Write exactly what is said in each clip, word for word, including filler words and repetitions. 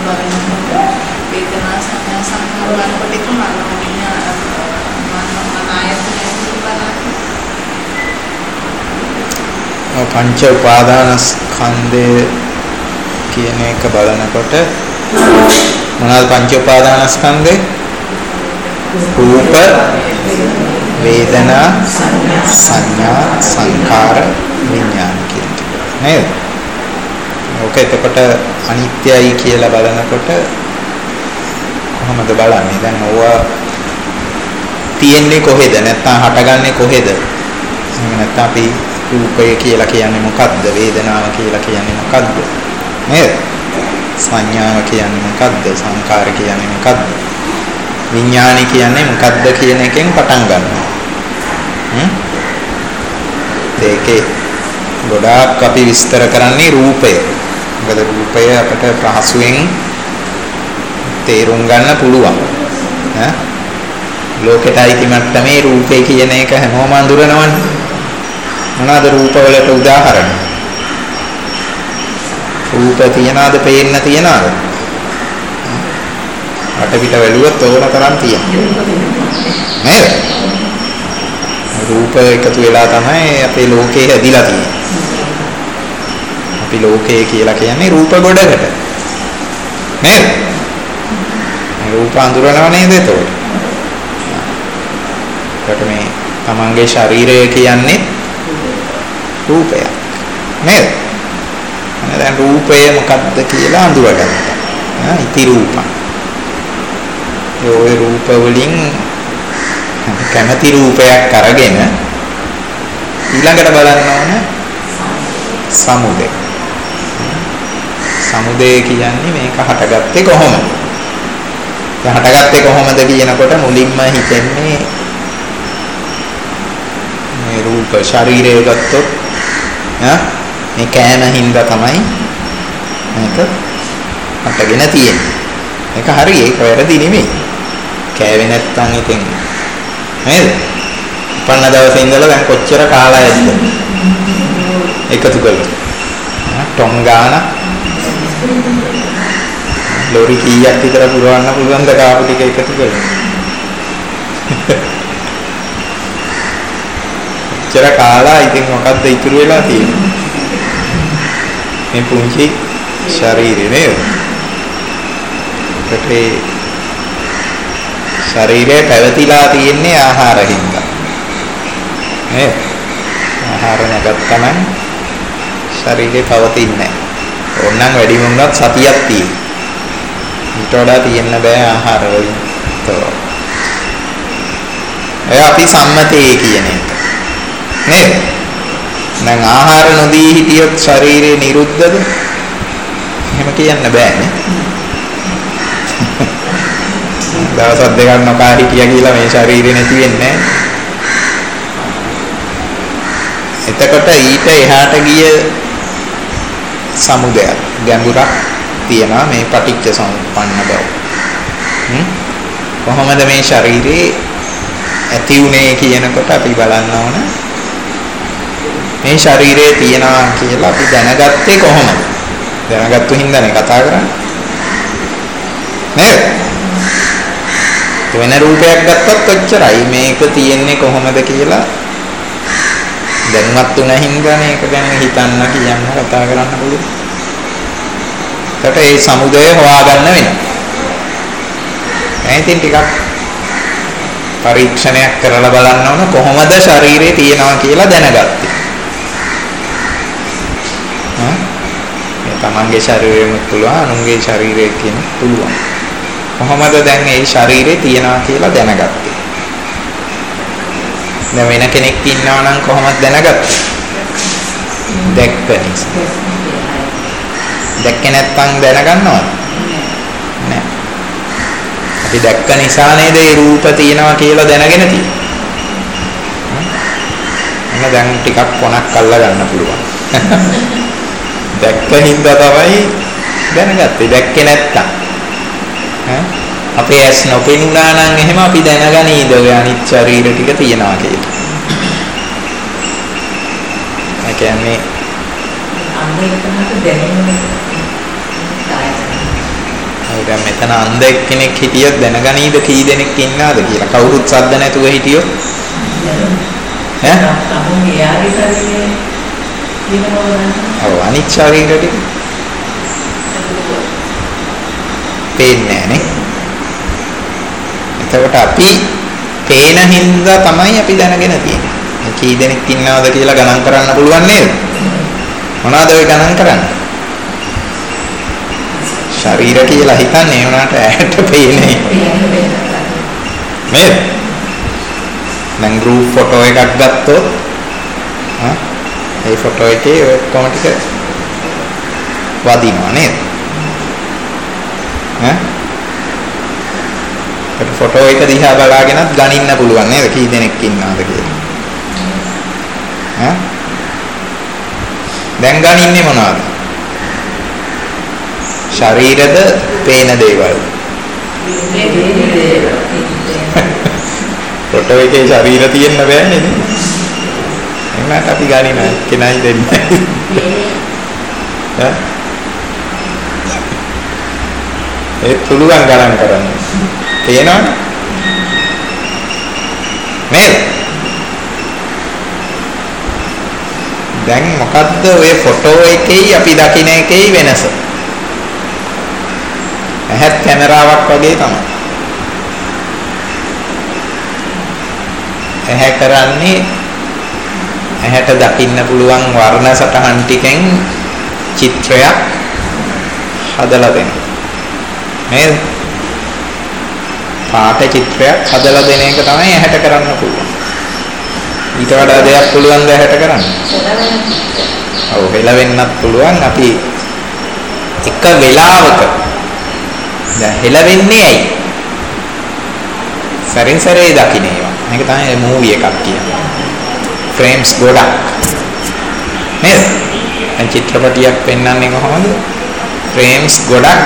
බලනකොට වේදනා සංඥා සංකාර බලනකොට ඒක මනෝවිඤ්ඤාණ මනෝමනායතන බලන පංච උපාදානස්කන්ධය කියන එක බලනකොට මොනවාද පංච උපාදානස්කන්ධේ? රූප, වේදනා, සංඥා, සංකාර, විඥාන කියන ටික නේද? ඔක එතකොට අනිත්‍යයි කියලා බලනකොට කොහොමද බලන්නේ? දැන් ඕවා තියෙන්නේ කොහෙද? නැත්නම් හටගන්නේ කොහෙද? එහෙම නැත්නම් අපි රූපය කියලා කියන්නේ මොකද්ද? වේදනාව කියලා කියන්නේ මොකද්ද? නේද? සංඥාව කියන්නේ මොකද්ද? සංකාර කියන්නේ මොකද්ද? විඥානය කියන්නේ මොකද්ද කියන එකෙන් පටන් ගන්නවා. හ්ම්? ඒකේ ගොඩාක් අපි විස්තර කරන්නේ රූපය. මොකද රූපය අපට පහසුවෙන් තේරුම් ගන්න පුළුවන්. ඈ ලෝකෙට අයිති මට්ටමේ රූපය කියන එක හැමෝම අඳුරනවනේ. මොනවාද රූපවලට උදාහරණ? රූප තියනවාද, පේන්න තියනවාද? අටපිට වැළුවොත් ඕන තරම් තියෙනවා. නේද? රූප එකතු වෙලා තමයි අපේ ලෝකේ හැදිලා තියෙන්නේ. අපි ලෝකය කියලා කියන්නේ රූප ගොඩකට. නේද? රූප අඳුරනව නේද එතකොට? කොට මේ තමන්ගේ ශරීරය කියන්නේ රූපයක්. නේද? දැන් රූපය මොකක්ද කියලා අඳුරගත්තා. ආ ඉති රූපං. ඒ රූප වලින් කැමැති රූපයක් අරගෙන ඊළඟට බලන්න ඕන සමුදය. සමුදය කියන්නේ මේක හටගත්තේ කොහොමද? දැන් හටගත්තේ කොහොමද කියනකොට මුලින්ම හිතෙන්නේ මේ රූප ශරීරය ගත්තොත් ඈ මේ කෑම හින්දා තමයි මේක හටගෙන තියෙන්නේ. මේක හරි ඒක වැරදි නෙමෙයි. කෑවේ නැත්තම් ඉතින් නේද? පන්න දවසේ ඉඳලා දැන් කොච්චර කාලයක්ද? එකතු කරලා. ටොම් ගාන ලෝරි කීයක් විතර පුරවන්න පුළුවන්ද කාපු ටික එකතු කරලා? කොච්චර කාලා ඉතින් මොකද්ද ඉතුරු වෙලා තියෙන්නේ? මේ පුංචි ශරීරය නේද? ඒකේ ශරීරය පැවතිලා තියෙන්නේ ආහාර හින්දා. නේද? ආහාර නැගත්තම ශරීරේ පවතින්නේ නැහැ. ඕනනම් වැඩි වුණත් සතියක් තියෙනවා. ඊට වඩා තියෙන්න බෑ ආහාර වලින්. ඒ අපි සම්මතයේ කියන එක. නේද? දැන් ආහාර නොදී හිටියොත් ශරීරේ නිරුද්ධද? එහෙම කියන්න බෑනේ. දවස් දෙකක් නොකා හිටියා කියලා මේ ශරීරේ නැති වෙන්නේ නැහැ. එතකොට ඊට එහාට ගිය සමුදයක් ගැඹුරක් තියෙනවා මේ පටිච්ච සමුප්පන්න බව. හ්ම් කොහොමද මේ ශරීරේ ඇති උනේ කියනකොට අපි බලන්න ඕන මේ ශරීරයේ තියනවා කියලා අපි දැනගත්තේ කොහොමද? දැනගත්තු හින්දානේ කතා කරන්නේ. නේද? වෙන රූපයක් ගත්තත් ඔච්චරයි මේක තියෙන්නේ කොහොමද කියලා දැනුවත් උන හින්දානේ ඒක ගැන හිතන්න කියන්න කතා කරන්න පුළුවන්. ඒකට ඒ සමුදය හොයාගන්න වෙනවා. එහෙනම් ටිකක් පරීක්ෂණයක් කරලා බලන්න ඕන කොහොමද ශරීරේ තියනවා කියලා දැනගත්තේ. හා මේ තමන්ගේ ශරීරෙම පුළුවන් අනුන්ගේ ශරීරය කියන පුළුවන්. කොහොමද දැන් මේ ශරීරේ තියනවා කියලා දැනගත්තේ? දැන් වෙන කෙනෙක් ඉන්නවා නම් කොහොමද දැනගත්තේ? දැක්ක නිසා. දැක්කේ නැත්නම් දැනගන්නවද? නෑ. අපි දැක්ක නිසා නේද මේ රූප තියනවා කියලා දැනගෙන තියෙන්නේ. එන්න දැන් ටිකක් කොනක් අල්ල ගන්න පුළුවන්. දැක්ක හින්දා තමයි දැනගත්තේ. දැක්කේ නැත්තම් අපේ ඇස් නොපෙනුනා නම් එහෙම අපි දැනගනීද ඔය අනිත් ශරීර ටික තියනවා කියලා. ඒ කියන්නේ අන්න ඒක තමයි දැනෙන්නේ. දැන් මෙතන අන්ධ එක්කෙනෙක් හිටියොත් දැනගනීද කී දෙනෙක් ඉන්නවද කියලා? කවුරුත් සද්ද නැතුව හිටියොත් ඈ? අපෝගේ යාගේ ශරීරයේ ඔව් අනිත් ශරීර ටික පේන්නේ නැහැ නේ. එතකොට අපි පේන හින්දා තමයි අපි දැනගෙන තියෙන්නේ. මේ කී දෙනෙක් ඉන්නවද කියලා ගණන් කරන්න පුළුවන් නේද? මොනවද ඔය ගණන් කරන්නේ? ශරීර කියලා හිතන්නේ ඒ වුණාට ඇහැට පේන්නේ නේද? දැන් group photo එකක් ගත්තොත් ආ ඒ photo එකේ ඔක්කොම ටික වදිනවා නේද? ඈ ඒ ෆොටෝ එක දිහා බලාගෙනත් ගණින්න පුළුවන් නේද කී දෙනෙක් ඉන්නවද කියලා. ඈ දැන් ගණින්නේ මොනවද? ශරීරද පේන දේවල්. ෆොටෝ එකේ ශරීර තියෙන්න බෑ නේද? එහෙනම් අපි ගණින කෙනයි දෙන්නේ. ඈ ඒ පුළුවන් ගණන් කරන්න. තේනවද? නේද? දැන් මොකද්ද ඔය ෆොටෝ එකේ අපි දකින්න එකේ වෙනස? ඇහත් කැමරාවක් වගේ තමයි. ඇහැ කරන්නේ ඇහැට දකින්න පුළුවන් වර්ණ සටහන් ටිකෙන් චිත්‍රයක් හදලා දෙනවා. නේද? පාට චිත්‍රයක් හදලා දෙන එක තමයි ඇහැට කරන්න පුළුවන්. ඊට වඩා දෙයක් පුළුවන් ද ඇහැට කරන්න? ඔව් හෙලවෙන්නත් පුළුවන්. අපි එක වෙලාවක දැන් හෙලවෙන්නේ ඇයි? සරින් සරේ දකින්න ඒවා. මේක තමයි මූවි එකක් කියන්නේ. ෆ්‍රේම්ස් ගොඩක්. නේද? දැන් චිත්‍රපටියක් පෙන්වන්නේ කොහොමද? ෆ්‍රේම්ස් ගොඩක්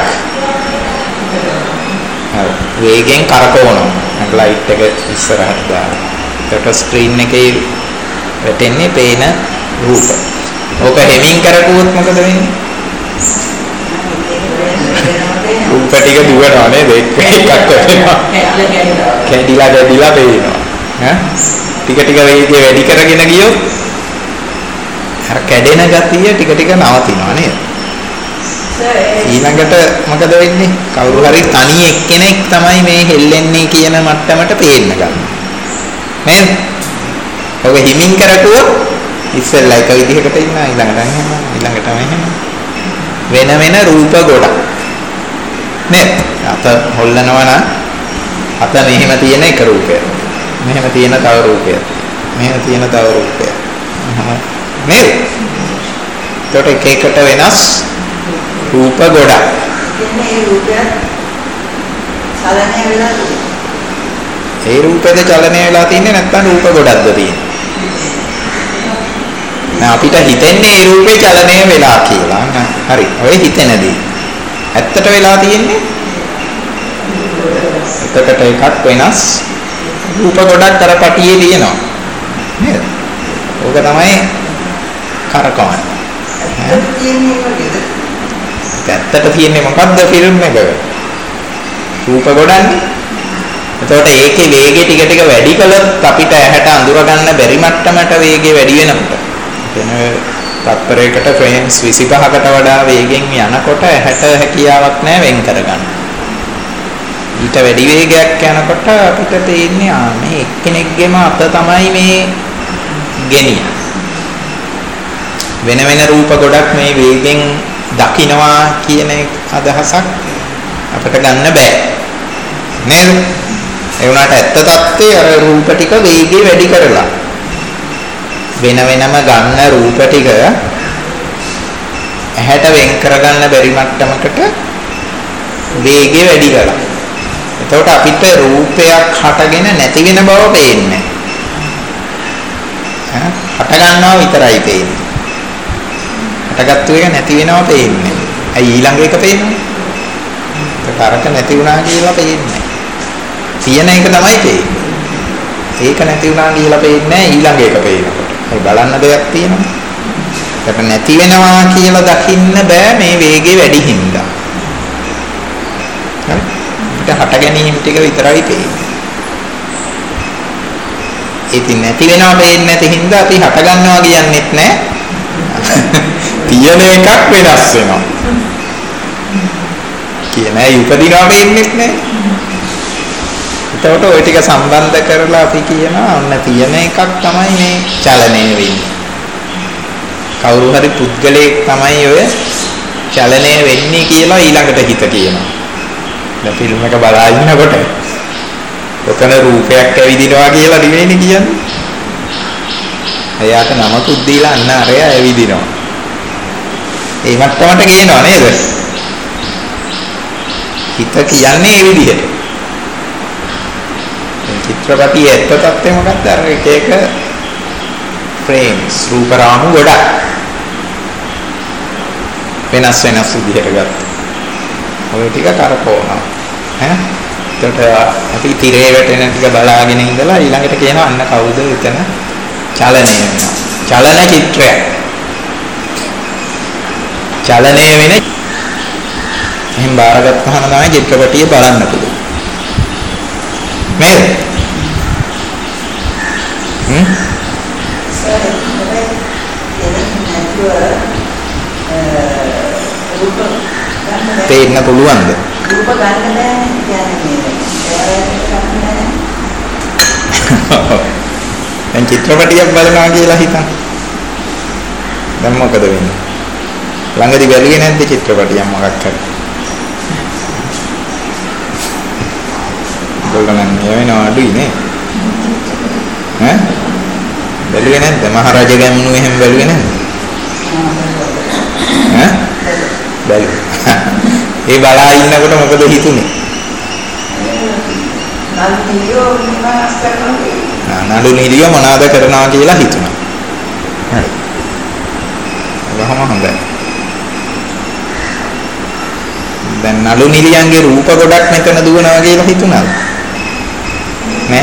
වේගෙන් කරකවනවා. ලයිට් එක ඉස්සරහට දාලා. ඒකට ස්ක්‍රීන් එකේ වැටෙන්නේ පේන රූප. ඕක හෙමින් කරකුවොත් මොකද වෙන්නේ? රූප ටික දුවනවා නේද? එකක් වෙනවා. කැඩිලා කැඩිලා පේනවා. ඈ ටික ටික වේගය වැඩි කරගෙන ගියොත් අර කැඩෙන ගතිය ටික ටික නවතිනවා නේද? ඊළඟට මොකද වෙන්නේ? කවුරු හරි තනි එක්කෙනෙක් තමයි මේ හෙල්ලෙන්නේ කියන මට්ටමට පේන්න ගන්න. නේද? ඔබ හිමින් කරකුවොත් ඉස්සෙල්ලා එක විදිහකට ඉන්නා ඊළඟට එහෙම ඊළඟටම එහෙම වෙන වෙන රූප ගොඩක්. නේද? අත හොල්ලනවා නම් අත මෙහෙම තියෙන එක රූපයක්. මෙහෙම තියෙන තව රූපයක්. මෙහෙම තියෙන තව රූපයක්. නේද? ඒකට එක එකට වෙනස් රූප ගොඩක්. මේ රූපය චලනය වෙලා ඒ රූපෙද චලනය වෙලා තින්නේ නැත්නම් රූප ගොඩක්ද තියෙන්නේ? නෑ අපිට හිතෙන්නේ ඒ රූපේ චලනය වෙලා කියලා. හරි. ඔය හිතෙනදී. ඇත්තට වෙලා තියෙන්නේ එකකට එකක් වෙනස් රූප ගොඩක් අර පටියේ තියෙනවා. නේද? ඕක තමයි කරකවන්නේ. ඇත්තට තියෙන්නේ මොකද්ද ෆිල්ම් එක? රූප ගොඩන්නේ. එතකොට ඒකේ වේගය ටික ටික වැඩි කළොත් අපිට ඇහැට අඳුර ගන්න බැරි මට්ටමට වේගය වැඩි වෙනකොට එතන තත්පරයකට ෆ්‍රේම්ස් විසිපහකට වඩා වේගෙන් යනකොට ඇහැට හැකියාවක් නැහැ වෙන් කරගන්න. ඊට වැඩි වේගයක් යනකොට අපිට තේින්නේ ආ මේ එක්කෙනෙක්ගේම අත තමයි මේ ගෙනියන්නේ. වෙන වෙන රූප ගොඩක් මේ වේගෙන් දකින්නවා කියන අදහසක් අපිට ගන්න බෑ. නේද? ඒ වුණාට ඇත්ත தත්ත්වයේ අර රූප ටික වේගය වැඩි කරලා වෙන වෙනම ගන්න රූප ටික ඇහැට වෙන් කරගන්න බැරි මට්ටමකට වේගය වැඩි කරලා. එතකොට අපිට රූපයක් හටගෙන නැති වෙන බව පේන්නේ නැහැ. හට ගන්නවා විතරයි පේන්නේ. හටගත්තු එක නැති වෙනවා පේන්නේ. ඇයි ඊළඟ එක පේන්නේ? ඒක අරක නැති වුණා කියලා පේන්නේ. තියෙන එක තමයි පේන්නේ. ඒක නැති වුණා කියලා පේන්නේ ඊළඟ එක පේනකොට. ඒ බලන්න දෙයක් තියෙනවා. ඒක නැති වෙනවා කියලා දකින්න බෑ මේ වේගය වැඩි හින්දා. හට ගැනීම ටික විතරයි පේන්නේ. ඉතින් නැති වෙනවා පේන්නේ නැති හින්දා අපි හට ගන්නවා කියන්නෙත් නැහැ. තියෙන එකක් වෙනස් වෙනවා. කියන අය උපදිනවා පේන්නෙත් නැහැ. එතකොට ওই ටික සම්බන්ධ කරලා අපි කියනවා ඔන්න තියෙන එකක් තමයි මේ චලනය වෙන්නේ. කවුරු හරි පුද්ගලයෙක් තමයි ඔය චලනය වෙන්නේ කියලා ඊළඟට හිත කියනවා. දැන් ෆිල්ම් එක බලා ඉන්නකොට ඔතන රූපයක් ඇවිදිනවා කියලා නෙවෙයිනේ කියන්නේ. එයාට නමකුත් දීලා අන්න අරයා ඇවිදිනවා. ඒ මට්ටමට ගේනවා නේද? හිත කියන්නේ ඒ විදිහට. චිත්‍රපටියේ ඇත්ත තත්ත්වය මොකක්ද? අර එක එක ෆ්‍රේම්ස් රූප රාමු ගොඩක් වෙනස් වෙනස් විදිහට ගත්තා. ඔය ටික කරකවනවා. ඈ එතකොට අපි තිරේ වැටෙන ටික බලාගෙන ඉඳලා ඊළඟට කියනවා අන්න කවුද එතන චලනය වෙනවා. චලන චිත්‍රයක්. චලනය වෙන එහෙන් බාරගත්තාම තමයි චිත්‍රපටිය බලන්න පුළුවන්. නේද? හ්ම්? තේන්න පුළුවන්ද? රූප ගන්න බෑනේ කියන්නේ. දැන් චිත්‍රපටියක් බලනවා කියලා හිතන්න. දැන් මොකද වෙන්නේ? ළඟදී බැලුවේ නැද්ද චිත්‍රපටියක් මොකක් හරි? ගොල්ලන් මේ වෙනවා අඩුයි නේ. ඈ? බැලුවේ නැද්ද? මහරජා ගැමුණු එහෙම බැලුවේ නැද්ද? ඈ? බැලුවා. ඒ බලා ඉන්නකොට මොකද හිතුනේ? නඩු නිලිය මොනවාද කරනවා කියලා හිතුණා. හරි. වහම හොඳයි. දැන් නඩු නිලියන්ගේ රූප ගොඩක් මෙතන දුවනවා කියලා හිතුණාද? නෑ.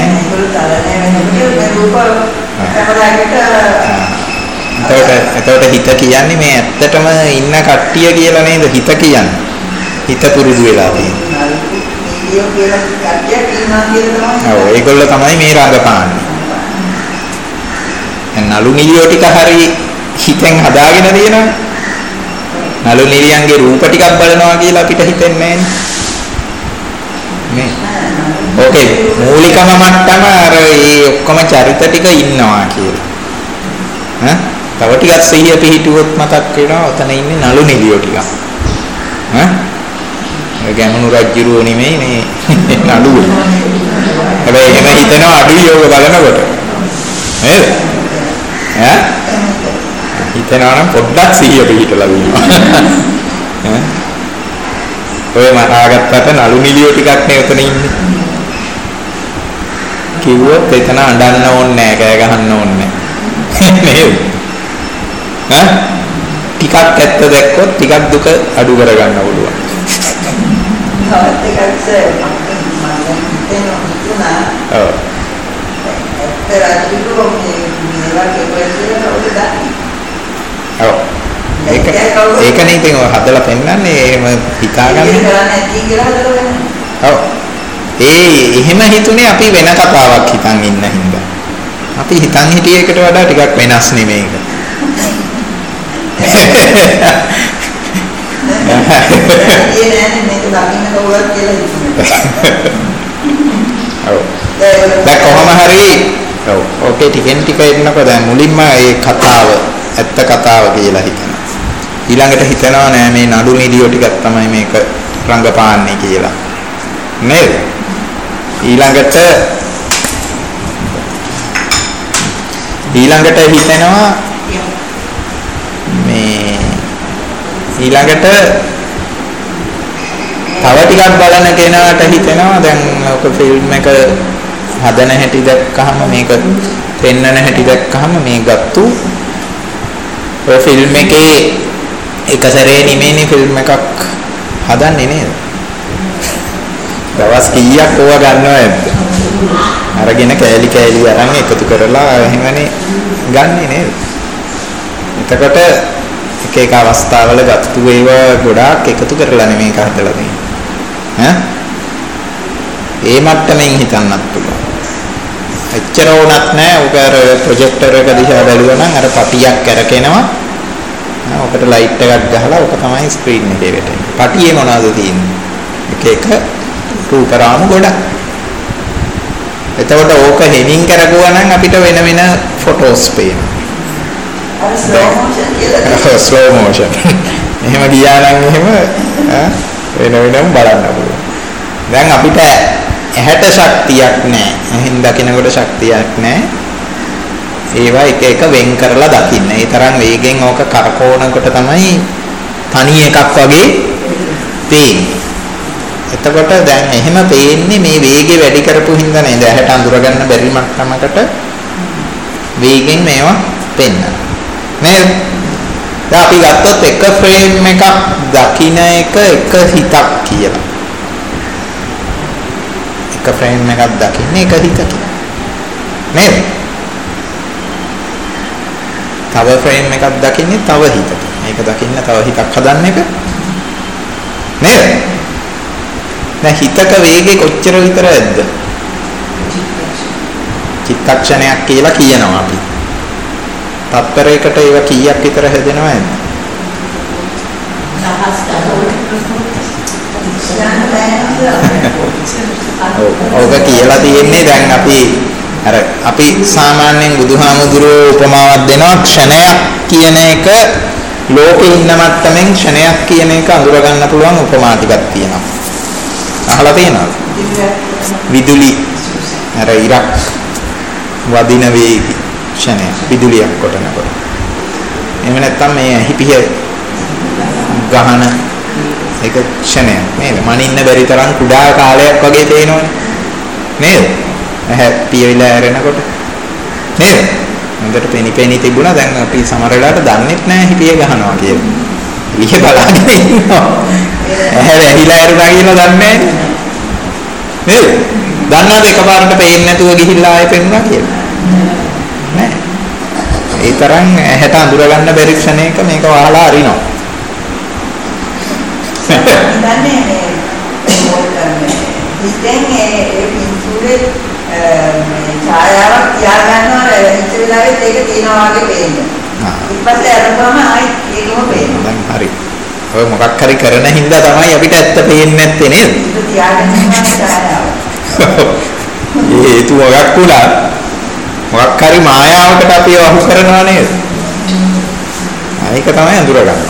එතකොට එතකොට හිත කියන්නේ මේ ඇත්තටම ඉන්න කට්ටිය කියලා නේද හිත කියන්නේ. හිත පුරුදු වෙලා තියෙනවා. ඔව් ඒගොල්ලෝ තමයි මේ රඟපාන්නේ. දැන් නළු නිලියෝ ටික හරි හිතෙන් හදාගෙන තියෙනවා. නළු නිලියන්ගේ රූප ටිකක් බලනවා කියලා අපිට හිතෙන්නේ නෑනේ. ඕකේ මූලිකම මට්ටම අර ඒ ඔක්කොම චරිත ටික ඉන්නවා කියලා. ඈ තව ටිකක් සිහිය පිහිටුවොත් මතක් වෙනවා ඔතන ඉන්නේ නළු නිලියෝ ටික. ඈ ගැමුණු රජුරෝ නෙමෙයි මේ නඩුව. හැබැයි එහෙම හිතනවා අඩුයි යෝග බලනකොට. නේද? ඈ? හිතනවා නම් පොඩ්ඩක් සිහිය පිහිටලා ඉන්නවා. ඈ? ඔය මරාගත්තට නළු නිලියෝ ටිකක් නේ උතන ඉන්නේ. කිව්වොත් එතන අඬන්න ඕනේ නැහැ, කෑ ගහන්න ඕනේ නැහැ. නේද? ඈ? ටිකක් ඇත්ත දැක්කොත් ටිකක් දුක අඩු කරගන්න පුළුවන්. තවත් එකක් සර් මම හිතනවා හිතුණා ඔව් ඇත්තට රජුගේ මේ වගේ ප්‍රශ්න කවුද දන්නේ ඔව් ඒක ඒකනේ ඉතින් ඔය හදලා පෙන්නන්නේ එහෙම හිතාගන්න ඔව් ඒ එහෙම හිතුනේ අපි වෙන කතාවක් හිතන් ඉන්න හින්දා අපි හිතන් හිටිය එකට වඩා ටිකක් වෙනස් නෙමේ ඒක ඒ නෑනේ මේක දකින්න කවුරුත් කියලා හිතුනේ. ඔව්. දැන් කොහොම හරි ඔව්. ඕකේ ටිකෙන් ටික එන්නකො දැන් මුලින්ම මේ කතාව ඇත්ත කතාව කියලා හිතනවා. ඊළඟට හිතනවා නෑ මේ නඩු නිලියෝ ටිකක් තමයි මේක රංගපාන්නේ කියලා. නේද? ඊළඟට ඊළඟට හිතෙනවා මේ ඊළඟට තව ටිකක් බලන කෙනාට හිතෙනවා දැන් ඔක ෆිල්ම් එක හදන හැටි දැක්කහම මේක පෙන්වන හැටි දැක්කහම මේ ගත්තු ඔය ෆිල්ම් එකේ එක සැරේ නෙමෙයිනේ ෆිල්ම් එකක් හදන්නේ නේද? දවස් කීයක් ඕවා ගන්නවද? අරගෙන කෑලි කෑලි අරන් එකතු කරලා එහෙමනේ ගන්නෙ නේද? එතකොට එක එක අවස්ථාවල ගත්තු ඒවා ගොඩාක් එකතු කරලා නෙමෙයි මේක හදලා තියෙන්නේ. ඈ? ඒ මට්ටමින් හිතන්නත් පුළුවන්. එච්චර වුණත් නෑ. ඔක අර ප්‍රොජෙක්ටර් එක දිහා බැලුවා නම් අර පටියක් කරකිනවා. ඔකට ලයිට් එකක් ගහලා ඔක තමයි ස්ක්‍රීන් එකේ වැටෙන්නේ. පටියේ මොනවද තියෙන්නේ? එක එක රූපරාමු ගොඩක්. එතකොට ඕක හෙමින් කරගුවා නම් අපිට වෙන වෙන ෆොටෝස් පේනවා. අර ස්ලෝ මොෂන් කියලා. Slow motion. එහෙම ගියා නම් එහෙම වෙන වෙනම බලන්න පුළුවන්. දැන් අපිට ඇහැට ශක්තියක් නැහැ. එහෙන් දකින්නකොට ශක්තියක් නැහැ. ඒවා එක එක වෙන් කරලා දකින්න. ඒ තරම් වේගෙන් ඕක කරකවනකොට තමයි තනි එකක් වගේ පේන්නේ. එතකොට දැන් එහෙම පේන්නේ මේ වේගය වැඩි කරපු හින්දා නේද? ඇහැට අඳුර ගන්න බැරි මට්ටමකට වේගෙන් මේවා පෙන්වනවා. නේද? දැන් අපි ගත්තොත් එක ෆ්‍රේම් එකක් දකින්න එක එක හිතක් කියලා. එක ෆ්‍රේම් එකක් දකින්න එක හිත කියලා. නේද? තව ෆ්‍රේම් එකක් දකින්නේ තව හිතක්. මේක දකින්න තව හිතක් හදන්න එක. නේද? දැන් හිතක වේගය කොච්චර විතරද? චිත්තක්ෂණයක් කියලා කියනවා අපි. තත්පරයකට ඒව කීයක් විතර හැදෙනවද? දහස් ඔක කියලා තියෙන්නේ දැන් අපි අර අපි සාමාන්‍යයෙන් බුදුහාමුදුරුවෝ උපමාවක් දෙනවා ක්ෂණයක් කියන එක ලෝකේ ඉන්න මට්ටමින් ක්ෂණයක් කියන එක අඳුර ගන්න පුළුවන් උපමා ටිකක් තියෙනවා. අහලා තියෙනවද? විදුලි අර ඉරක් වදින වේගය ක්ෂණය විදුලියක් කොටනකොට. එහෙම නැත්නම් මේ හිපිය ගහන එක ක්ෂණයක් නේද? මනින්න බැරි තරම් කුඩා කාලයක් වගේ පේනවනේ. නේද? ඇහැ පියවිලා ඇරෙනකොට. නේද? හොඳට පෙනි පෙනි තිබුණා. දැන් අපි සමහර වෙලාවට දන්නෙත් නැහැ හිපිය ගහනවා කියලා. ඊයේ බලාගෙන ඉන්නවා. ඇහැ වැහිලා ඇරුණා කියලා දන්නේ නැහැ. නේද? දන්නවද එකපාරට පේන්නේ නැතුව ගිහිල්ලා ආයෙ පෙන්නුනා කියලා? නෑ. ඒ තරම් ඇහැට අඳුර ගන්න බැරි ක්ෂණයක මේක වහලා අරිනවා. දන්නේ මේ ඉතින් ඒ පින්තූරේ ඡායාවක් තියා ගන්නවා ඉච්ච වෙලාවෙත් ඒක තියනවා වගේ පේන්නේ. ඊපස්සේ අරපුවම ආයි ඒකම පේනවා. දැන් හරි. ඔය මොකක් හරි කරන හින්දා තමයි අපිට ඇත්ත පේන්නේ නැත්තේ නේද? ඒක තියාගෙන ඉන්නවා ඡායාව. ඒ හේතු මොකක් වුණා? මොකක් හරි මායාවකට අපි වහු කරනවා නේද? ඒක තමයි අඳුර ගන්නවා.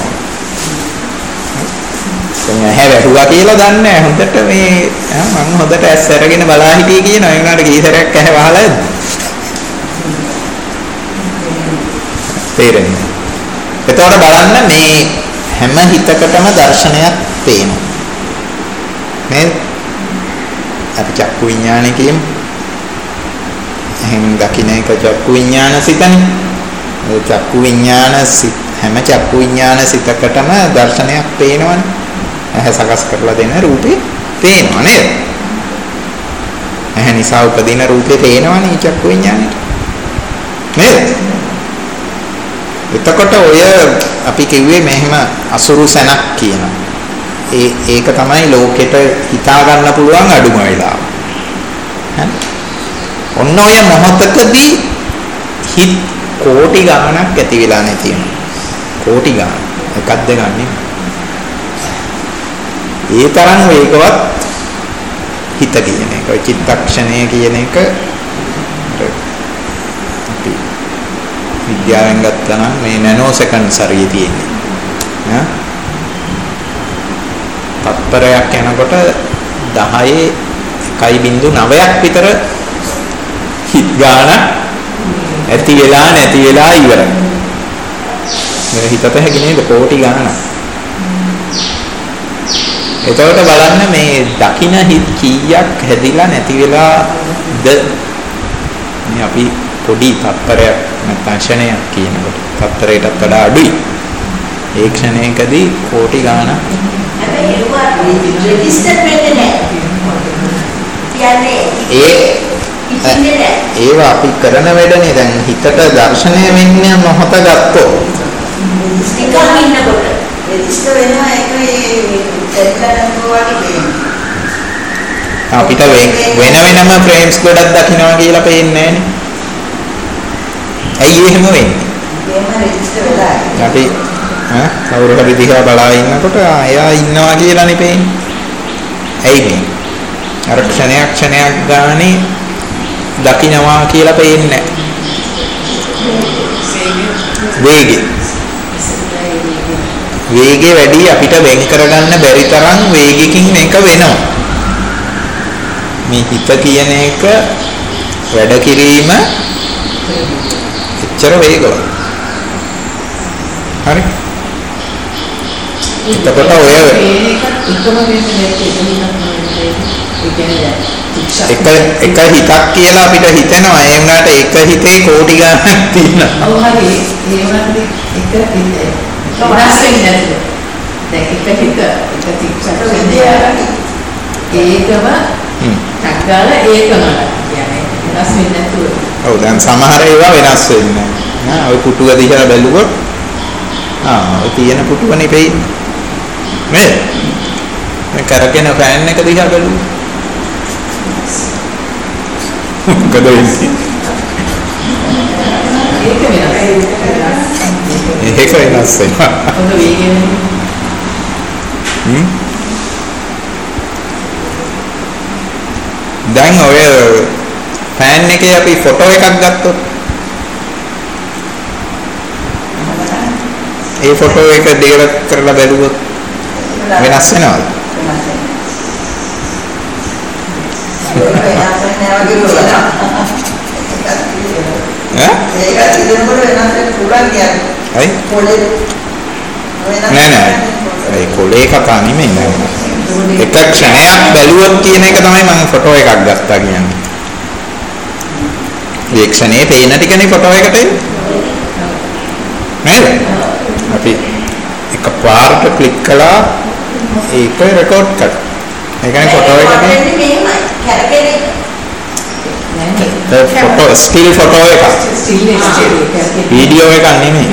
දැන් ඇහැ වැටුවා කියලා දන්නේ නැහැ. හොඳට මේ මම හොඳට ඇස් අරගෙන බලා හිටියේ කියනවා. ඒ වුණාට කීසරයක් ඇහැ වහලාද? තේරෙන්නේ. එතකොට බලන්න මේ හැම හිතකටම දර්ශනයක් පේනවා. නේද? අපි චක්කු විඥානය කියමු. එහෙන් දකින්න එක චක්කු විඥාන සිතනේ. ඒ චක්කු විඥාන සිත හැම චක්කු විඥාන සිතකටම දර්ශනයක් පේනවනේ. ඇහැ සකස් කරලා දෙන රූපේ පේනවා නේද? ඇහැ නිසා උපදින රූපේ පේනවනේ චක්කු විඥානෙට. නේද? එතකොට ඔය අපි කිව්වේ මෙහෙම අසුරු සැනක් කියනවා. ඒ ඒක තමයි ලෝකෙට හිතා ගන්න පුළුවන් අඩුම වෙලාව. හරි. ඔන්න ඔය මොහොතකදී හිත කෝටි ගණනක් ඇති වෙලා නැති වෙනවා. කෝටි ගණන්. එකක් දෙකක් නෙමෙයි. ඒ තරම් වේගවත් හිත කියන එක. ඔය චිත්තක්ෂණය කියන එක අපි විද්‍යාවෙන් ගත්තා නම් මේ නැනෝ සෙකන්ඩ්ස් හරිය තියෙන්නේ. ඈ තත්පරයක් යනකොට දහයේ එකයි බිංදු නවයක් විතර හිත ගාන ඇති වෙලා නැති වෙලා ඉවරයි. මේ හිතට හැකි නේද කෝටි ගණනක්. එතකොට බලන්න මේ දකින්න හිත කීයක් හැදිලා නැති වෙලාද මේ අපි පොඩි තත්පරයක් නැත්නම් ක්ෂණයක් කියනකොට තත්පරයටත් වඩා අඩුයි. ඒ ක්ෂණයකදී කෝටි ගණනක් හැබැයි ඒවා රෙජිස්ටර් වෙන්නේ නැහැ. ඒ ඒවා අපි කරන වැඩනේ දැන් හිතට දර්ශනය වෙන්නේ මොහොත ගත්තොත් නිකන් ඉන්නකොට රෙජිස්ටර් වෙනවා ඒක ඒ සෙල්ලම් වගේ අපිට වෙන වෙනම ෆ්‍රේම්ස් ගොඩක් දකින්නවා කියලා පේන්නේ නැහැ. ඇයි එහෙම වෙන්නේ? එහෙම රෙජිස්ටර් වෙලා. අපි ඈ කවුරු හරි දිහා බලා ඉන්නකොට එයා ඉන්නවා කියලානේ පේන්නේ. ඇයි මේ? අර ක්ෂණයක් ක්ෂණයක් ගානේ දකින්නවා කියලා පේන්නේ නැහැ. වේගය. වේගය වැඩි අපිට වෙන් කරගන්න බැරි තරම් වේගකින් මේක වෙනවා. මේ හිත කියන එක වැඩ කිරීම එච්චර වේගවත්. හරි. එතකොට ඔය එක එක හිතක් කියලා අපිට හිතෙනවා ඒ වුණාට එක හිතේ කෝටි ගණන් තියෙනවා. ඔව් හරි. ඒ වුණාට එක හිතේ වෙනස් වෙන්නේ නැතුව. දැන් එක හිත එක තික්ෂණ ඒකම තක්ගාල ඒකම කියන්නේ වෙනස් වෙන්නේ නැතුව. ඔව් දැන් සමහර ඒවා වෙනස් වෙන්නේ නැහැ. ඔය පුටුව දිහා බැලුවොත් ආ ඔය තියෙන පුටුව නෙවෙයි. නේද? මේ කරගෙන ෆෑන් එක දිහා බැලුවොත් මොකද වෙන්නේ? ඒක වෙනස්. ඒක වෙනස් වෙනවා. ඔන්න වේගෙන් හ්ම් දැන් ඔය ෆෑන් එකේ අපි ෆොටෝ එකක් ගත්තොත් ඒ ෆොටෝ එක ඩිලීට් කරලා බැලුවොත් වෙනස් වෙනවද? ඈ? ඒක ඉදෙනකොට වෙනස් වෙන්න පුළුවන් කියන්නේ. හයි? පොලේ නෑ නෑ. ඒ කොලේ කතා නෙමෙයි නෑ. එක ක්ෂණයක් බැලුවොත් කියන එක තමයි මම ෆොටෝ එකක් ගත්තා කියන්නේ. ඒ ක්ෂණේ පේන ටිකනේ ෆොටෝ එකට එන්නේ. නේද? අපි එක පාරට ක්ලික් කළා ඒක රෙකෝඩ් කරා. ඒ කියන්නේ ෆොටෝ එකට ෆොටෝ ස්ටිල් ෆොටෝ එක. ස්ටිල් එක වීඩියෝ එකක් නෙමෙයි.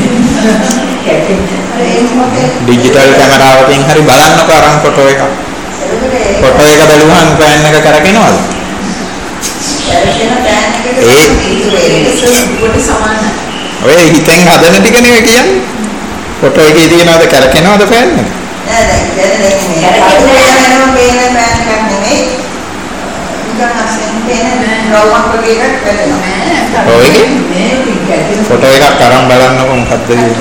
ඩිජිටල් කැමරාවකින් හරි බලන්නකෝ අරන් ෆොටෝ එකක්. ෆොටෝ එක බැලුවහම ෆෑන් එක කරකිනවද? ඒ කොට සමානයි. ඔය හිතෙන් හදන ටික නෙවෙයි කියන්නේ. ෆොටෝ එකේ තියෙනවද කරකිනවද ෆෑන් එක? නෑ නෑ කියන්නේ කරකිනවා පේන පෑන් එකක් නෙමෙයි. නිකන් අස්සෙන් පේන රවුමක් වගේ එකක් වෙනවා. ඔය ෆොටෝ එකක් අරන් බලන්නකෝ මොකද්ද කියන්නේ.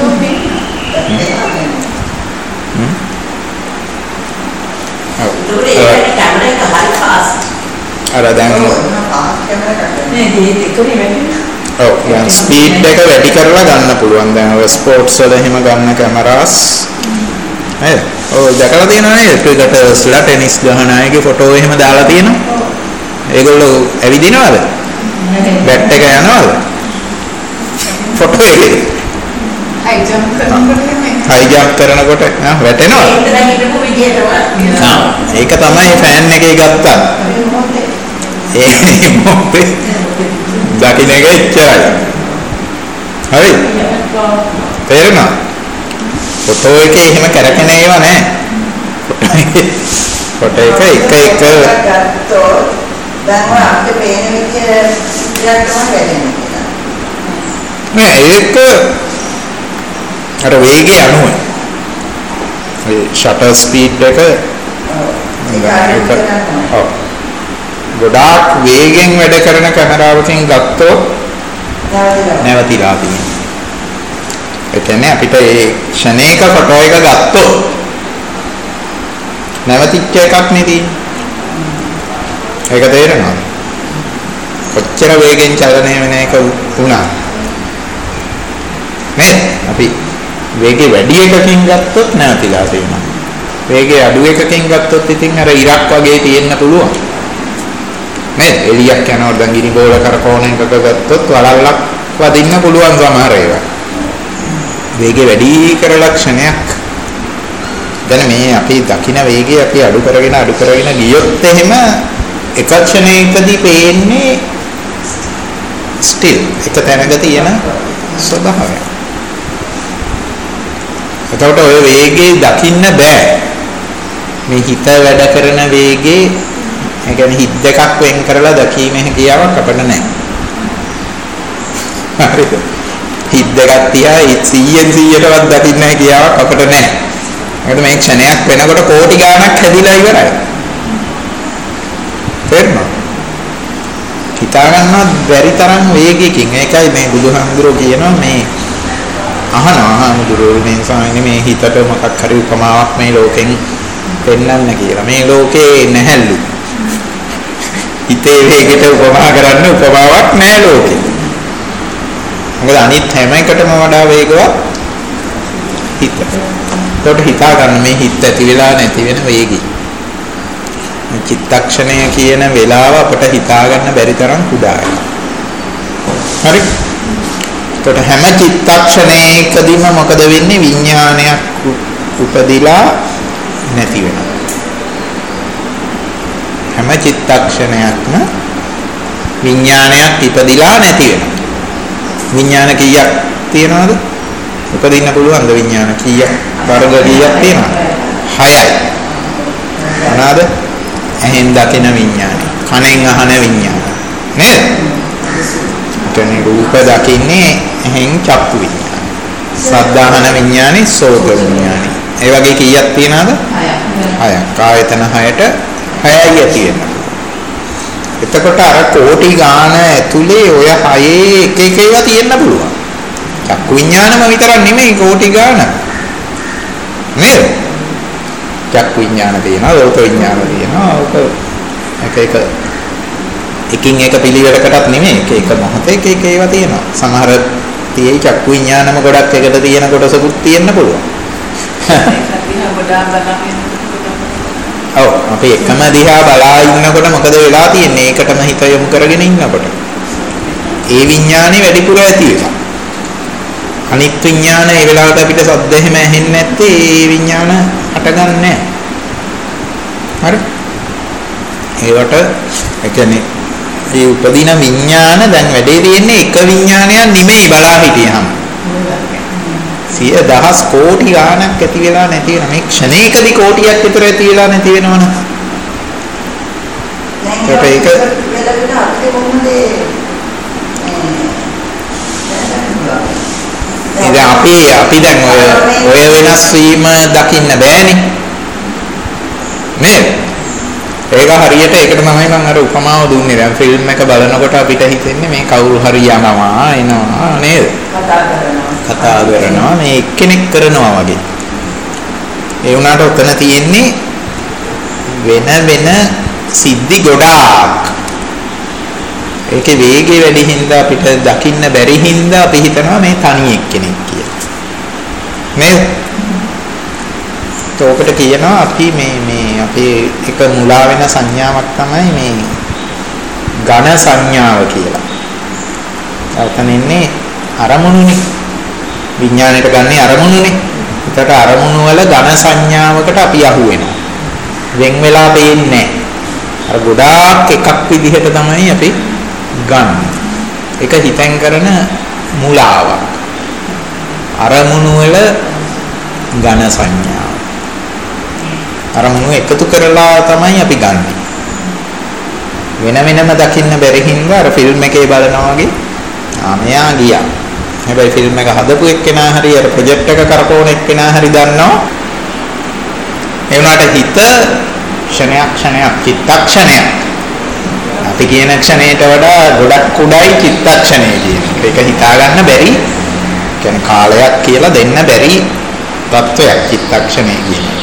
අර දැන් නේ ඒක එකනේ වෙන්නේ. ඔව් දැන් ස්පීඩ් එක වැඩි කරලා ගන්න පුළුවන්. දැන් ඔය ස්පෝර්ට්ස් වල එහෙම ගන්න කැමරාස් නේද? ඔව් දැකලා තියෙනවා නේද? ක්‍රිකටර්ස්ලා ටෙනිස් ගහන අයගේ ෆොටෝ එහෙම දාලා තියෙනවා. ඒගොල්ලෝ ඇවිදිනවද? බැට් එක යනවද? ෆොටෝ එකේ හයි ජම්ප් කරනකොට නෙමෙයි. හයි ජම්ප් කරනකොට ආ වැටෙනවද? ආ ඒක තමයි ෆෑන් එකේ ගත්තා. ඒ මොකද? දකින්න එක එච්චරයි. හරි. තේරෙනවද? ෆොටෝ එකේ එහෙම කරකැන ඒවා නැහැ. ෆොටෝ එක එක එක ගත්තොත් දැන් ඔය අපිට පේන විදිය ඉතිරියක් තමයි වෙන්නේ. නෑ ඒක අර වේගය අනුව ඒ ෂටර් ස්පීඩ් එක ඔව් ගොඩාක් වේගෙන් වැඩ කරන කැමරාවකින් ගත්තොත් නැවතිලා තියෙනවා. ඒ කියන්නේ අපිට ඒ ක්ෂණයක ෆොටෝ එක ගත්තොත් නැවතිච්ච එකක් නේ තියෙන්නේ. ඒක තේරෙනවද? කොච්චර වේගෙන් චලනය වෙන එක වුණා. නේද? අපි වේගය වැඩි එකකින් ගත්තොත් නැවතිලා තියෙනවා. වේගය අඩු එකකින් ගත්තොත් ඉතින් අර ඉරක් වගේ තියෙන්න පුළුවන්. නේද? එළියක් යනවා දැන් ගිනි බෝල කරකෝන එකක ගත්තොත් වලල්ලක් වදින්න පුළුවන් සමහර ඒවා. වේගය වැඩි කරලා ක්ෂණයක් දැන් මේ අපි දකින වේගය අපි අඩු කරගෙන අඩු කරගෙන ගියොත් එහෙම එක ක්ෂණයකදී පේන්නේ ස්ටිල් එක තැනක තියෙන ස්වභාවය. එතකොට ඔය වේගය දකින්න බෑ. මේ හිත වැඩ කරන වේගේ ඒ කියන්නේ හිත දෙකක් වෙන් කරලා දැකීමේ හැකියාවක් අපිට නැහැ. හරිද? හිත දෙකක් තියා සීයෙන් සීයටවත් දකින්න හැකියාවක් අපිට නැහැ. ඒකට මේ ක්ෂණයක් වෙනකොට කෝටි ගාණක් හැදිලා ඉවරයි. තේරුණා? හිතා ගන්නවත් බැරි තරම් වේගයකින්. ඒකයි මේ බුදුහාමුදුරුවෝ කියනවා මේ අහනවා හාමුදුරුවෝ මේ සාමාන්‍ය මේ හිතට මොකක් හරි උපමාවක් මේ ලෝකෙන් පෙන්වන්න කියලා. මේ ලෝකේ නැහැලු. හිතේ වේගයට උපමා කරන්න උපමාවක් නැහැ ලෝකේ. මොකද අනිත් හැම එකටම වඩා වේගවත් හිත. ඒකට හිතා ගන්න මේ හිත ඇති වෙලා නැති වෙන වේගය. චිත්තක්ෂණය කියන වේලාව අපට හිතා ගන්න බැරි තරම් කුඩායි. හරි? ඒකට හැම චිත්තක්ෂණයකදීම මොකද වෙන්නේ? විඥානයක් උපදිලා නැති වෙනවා. හැම චිත්තක්ෂණයක්ම විඥානයක් ඉපදිලා නැති වෙනවා. විඥාන කීයක් තියෙනවද? උපදින්න පුළුවන්ද විඥාන කීයක්? වර්ග කීයක් තියෙනවද? හයයි. මොනවාද? ඇහෙන් දකින විඥානය, කනෙන් අහන විඥානය. නේද? එතන රූප දකින්නේ ඇහෙන් චක්කු විඥානය. ශබ්ද අහන විඥානේ සෝත විඥානය. ඒ වගේ කීයක් තියෙනවද? හයක්. ආයතන හයට හයයි තියෙනවා. එතකොට අර කෝටි ගාන ඇතුලේ ඔය හයේ එක එක ඒවා තියෙන්න පුළුවන්. චක්කු විඥානම විතරක් නෙමෙයි කෝටි ගාන. නේද? චක්කු විඥාන තියෙනවා, රූප විඥාන තියෙනවා. ඔක එක එක එකින් එක පිළිවෙලකටත් නෙමෙයි එක එක මොහොතේ එක එක ඒවා තියෙනවා. සමහර තියෙයි චක්කු විඥානම ගොඩක් එකට තියෙන කොටසකුත් තියෙන්න පුළුවන්. ඔව් අපි එකම දිහා බලා ඉන්නකොට මොකද වෙලා තියෙන්නේ? ඒකටම හිත යොමු කරගෙන ඉන්නකොට ඒ විඥානේ වැඩිපුර ඇති වෙනවා. අනිත් විඥාන ඒ වෙලාවට අපිට සද්ද එහෙම ඇහෙන්නේ නැත්තේ ඒ විඥාන හටගන්නේ නැහැ. හරි? ඒවට ඒ කියන්නේ මේ උපදින විඥාන දැන් වැඩේ තියෙන්නේ එක විඥානයක් නෙමෙයි බලා හිටියහම. සිය දහස් කෝටි ගාණක් ඇති වෙලා නැති වෙන මේ ක්ෂණයකදී කෝටියක් විතර ඇති වෙලා නැති වෙනවනේ. ඒක ඒක ඉතින් අපි අපි දැන් ඔය ඔය වෙනස් වීම දකින්න බෑනේ. නේද? ඒක හරියට ඒකට තමයි මම අර උපමාව දුන්නේ. දැන් ෆිල්ම් එක බලනකොට අපිට හිතෙන්නේ මේ කවුරු හරි යනවා එනවා නේද? කතා කරනවා. කතා කරනවා මේ එක්කෙනෙක් කරනවා වගේ. ඒ වුණාට උතන තියෙන්නේ වෙන වෙන සිද්ධි ගොඩාක්. ඒකේ වේගය වැඩි හින්දා අපිට දකින්න බැරි හින්දා අපි හිතනවා මේ තනි එක්කෙනෙක් කියලා. නේද? ඒකට කියනවා අපි මේ මේ අපේ එක මුලා වෙන සංඥාවක් තමයි මේ ඝන සංඥාව කියලා. එතන ඉන්නේ අරමුණුනේ. විඥාණයට ගන්නේ අරමුණුනේ. ඒකට අරමුණු වල ඝන සංඥාවකට අපි අහු වෙනවා. වෙන් වෙලා පේන්නේ නැහැ. අර ගොඩාක් එකක් විදිහට තමයි අපි ගන්න. ඒක හිතෙන් කරන මුලාවක්. අරමුණු වල ඝන සංඥාව. අරමුණු එකතු කරලා තමයි අපි ගන්නෙ. වෙන වෙනම දකින්න බැරි හින්දා අර ෆිල්ම් එකේ බලනවා වගේ ආ මෙයා ගියා. හැබැයි ෆිල්ම් එක හදපු එක්කෙනා හරි අර ප්‍රොජෙක්ට් එක කරකවන එක්කෙනා හරි දන්නවා. ඒ වුණාට හිත ක්ෂණයක් ක්ෂණයක් චිත්තක්ෂණයක්. අපි කියන ක්ෂණයට වඩා ගොඩක් කුඩායි චිත්තක්ෂණය කියන්නේ. ඒක හිතා ගන්න බැරි. කියන්නේ කාලයක් කියලා දෙන්න බැරි තත්වයක් චිත්තක්ෂණය කියන්නේ.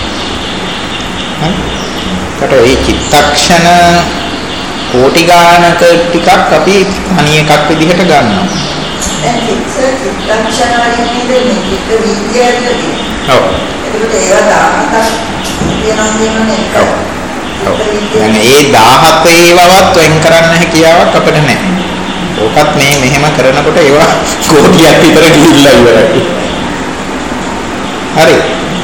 හරි? ඒ චිත්තක්ෂණ කෝටි ගානක ටිකක් අපි තනි එකක් විදිහට ගන්නවා. දැන් චිත්තක්ෂණ වලින් නේද මේ චිත්ත විද්‍යාවේදී. ඔව්. ඒකට ඒවා දාහක් වෙනවා කියන්නේ ඒක. ඔව්. දැන් ඒ දාහක ඒවවත් වෙන් කරන්න හැකියාවක් අපිට නැහැ. ඕකත් මේ මෙහෙම කරනකොට ඒවා කෝටියක් විතර ගිහිල්ලා ඉවරයි. හරි.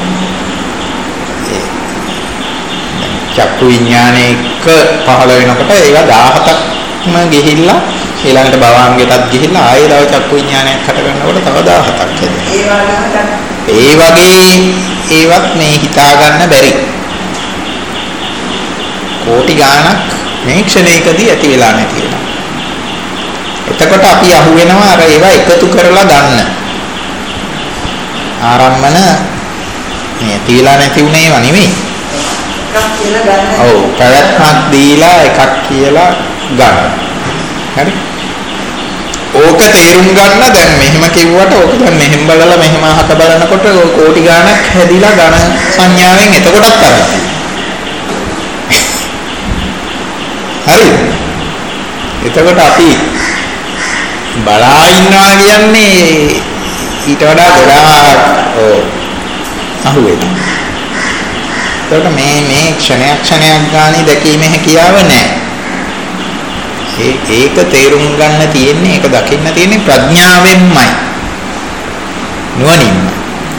චක්කු විඥානයක පහළ වෙනකොට ඒවා දහහක්ම ගිහිල්ලා ඊළඟට භවංගයටත් ගිහිල්ලා ආයෙ තව චක්කු විඥානයක් හට ගන්නකොට තව දහහක් හැදෙනවා. ඒ වගේ ඒවත් මේ හිතා ගන්න බැරි. කෝටි ගාණක් මේ ක්ෂණයකදී ඇති වෙලා නැති වෙනවා. එතකොට අපි අහු වෙනවා අර ඒවා එකතු කරලා ගන්න. ආරම්මන මේ ඇති වෙලා නැති උනේ ඒවා නෙමෙයි. එකක් කියලා ගන්න. ඔව් පැවැත්මක් දීලා එකක් කියලා ගන්න. හරි. ඕක තේරුම් ගන්න දැන් මෙහෙම කිව්වට ඕක දැන් මෙහෙම බලලා මෙහෙම අහක බලනකොට කෝටි ගාණක් හැදිලා ගණන් සංඥාවෙන් එතකොටත් කරලා. හරි. එතකොට අපි බලා ඉන්නවා කියන්නේ ඊට වඩා ගොඩාක් ඔව් අහු වෙනවා. එතකොට මේ මේ ක්ෂණයක් ක්ෂණයක් ගානේ දැකීමේ හැකියාව නැහැ. ඒ ඒක තේරුම් ගන්න තියෙන්නේ ඒක දකින්න තියෙන්නේ ප්‍රඥාවෙන්මයි. නුවණින්.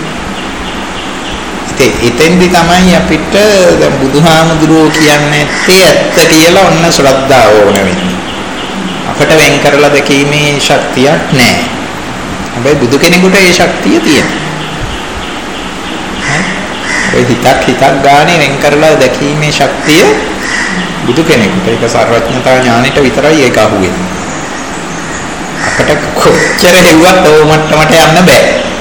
ඒ එතෙන්දි තමයි අපිට දැන් බුදුහාමුදුරුවෝ කියන්නේ තේ ඇත්ත කියලා ඔන්න ශ්‍රද්ධාව ඕන වෙන්නේ. අපිට වෙන් කරලා දැකීමේ ශක්තියක් නැහැ. හැබැයි බුදු කෙනෙකුට ඒ ශක්තිය තියෙනවා. ඒ හිතක් හිතක් ගානේ වෙන් කරලා දැකීමේ ශක්තිය බුදු කෙනෙකුට ඒක සර්වඥතා ඥානෙට විතරයි ඒක අහුවෙන්නේ. අපිට කොච්චර හෙව්වත් ඕ මට්ටමට යන්න බෑ.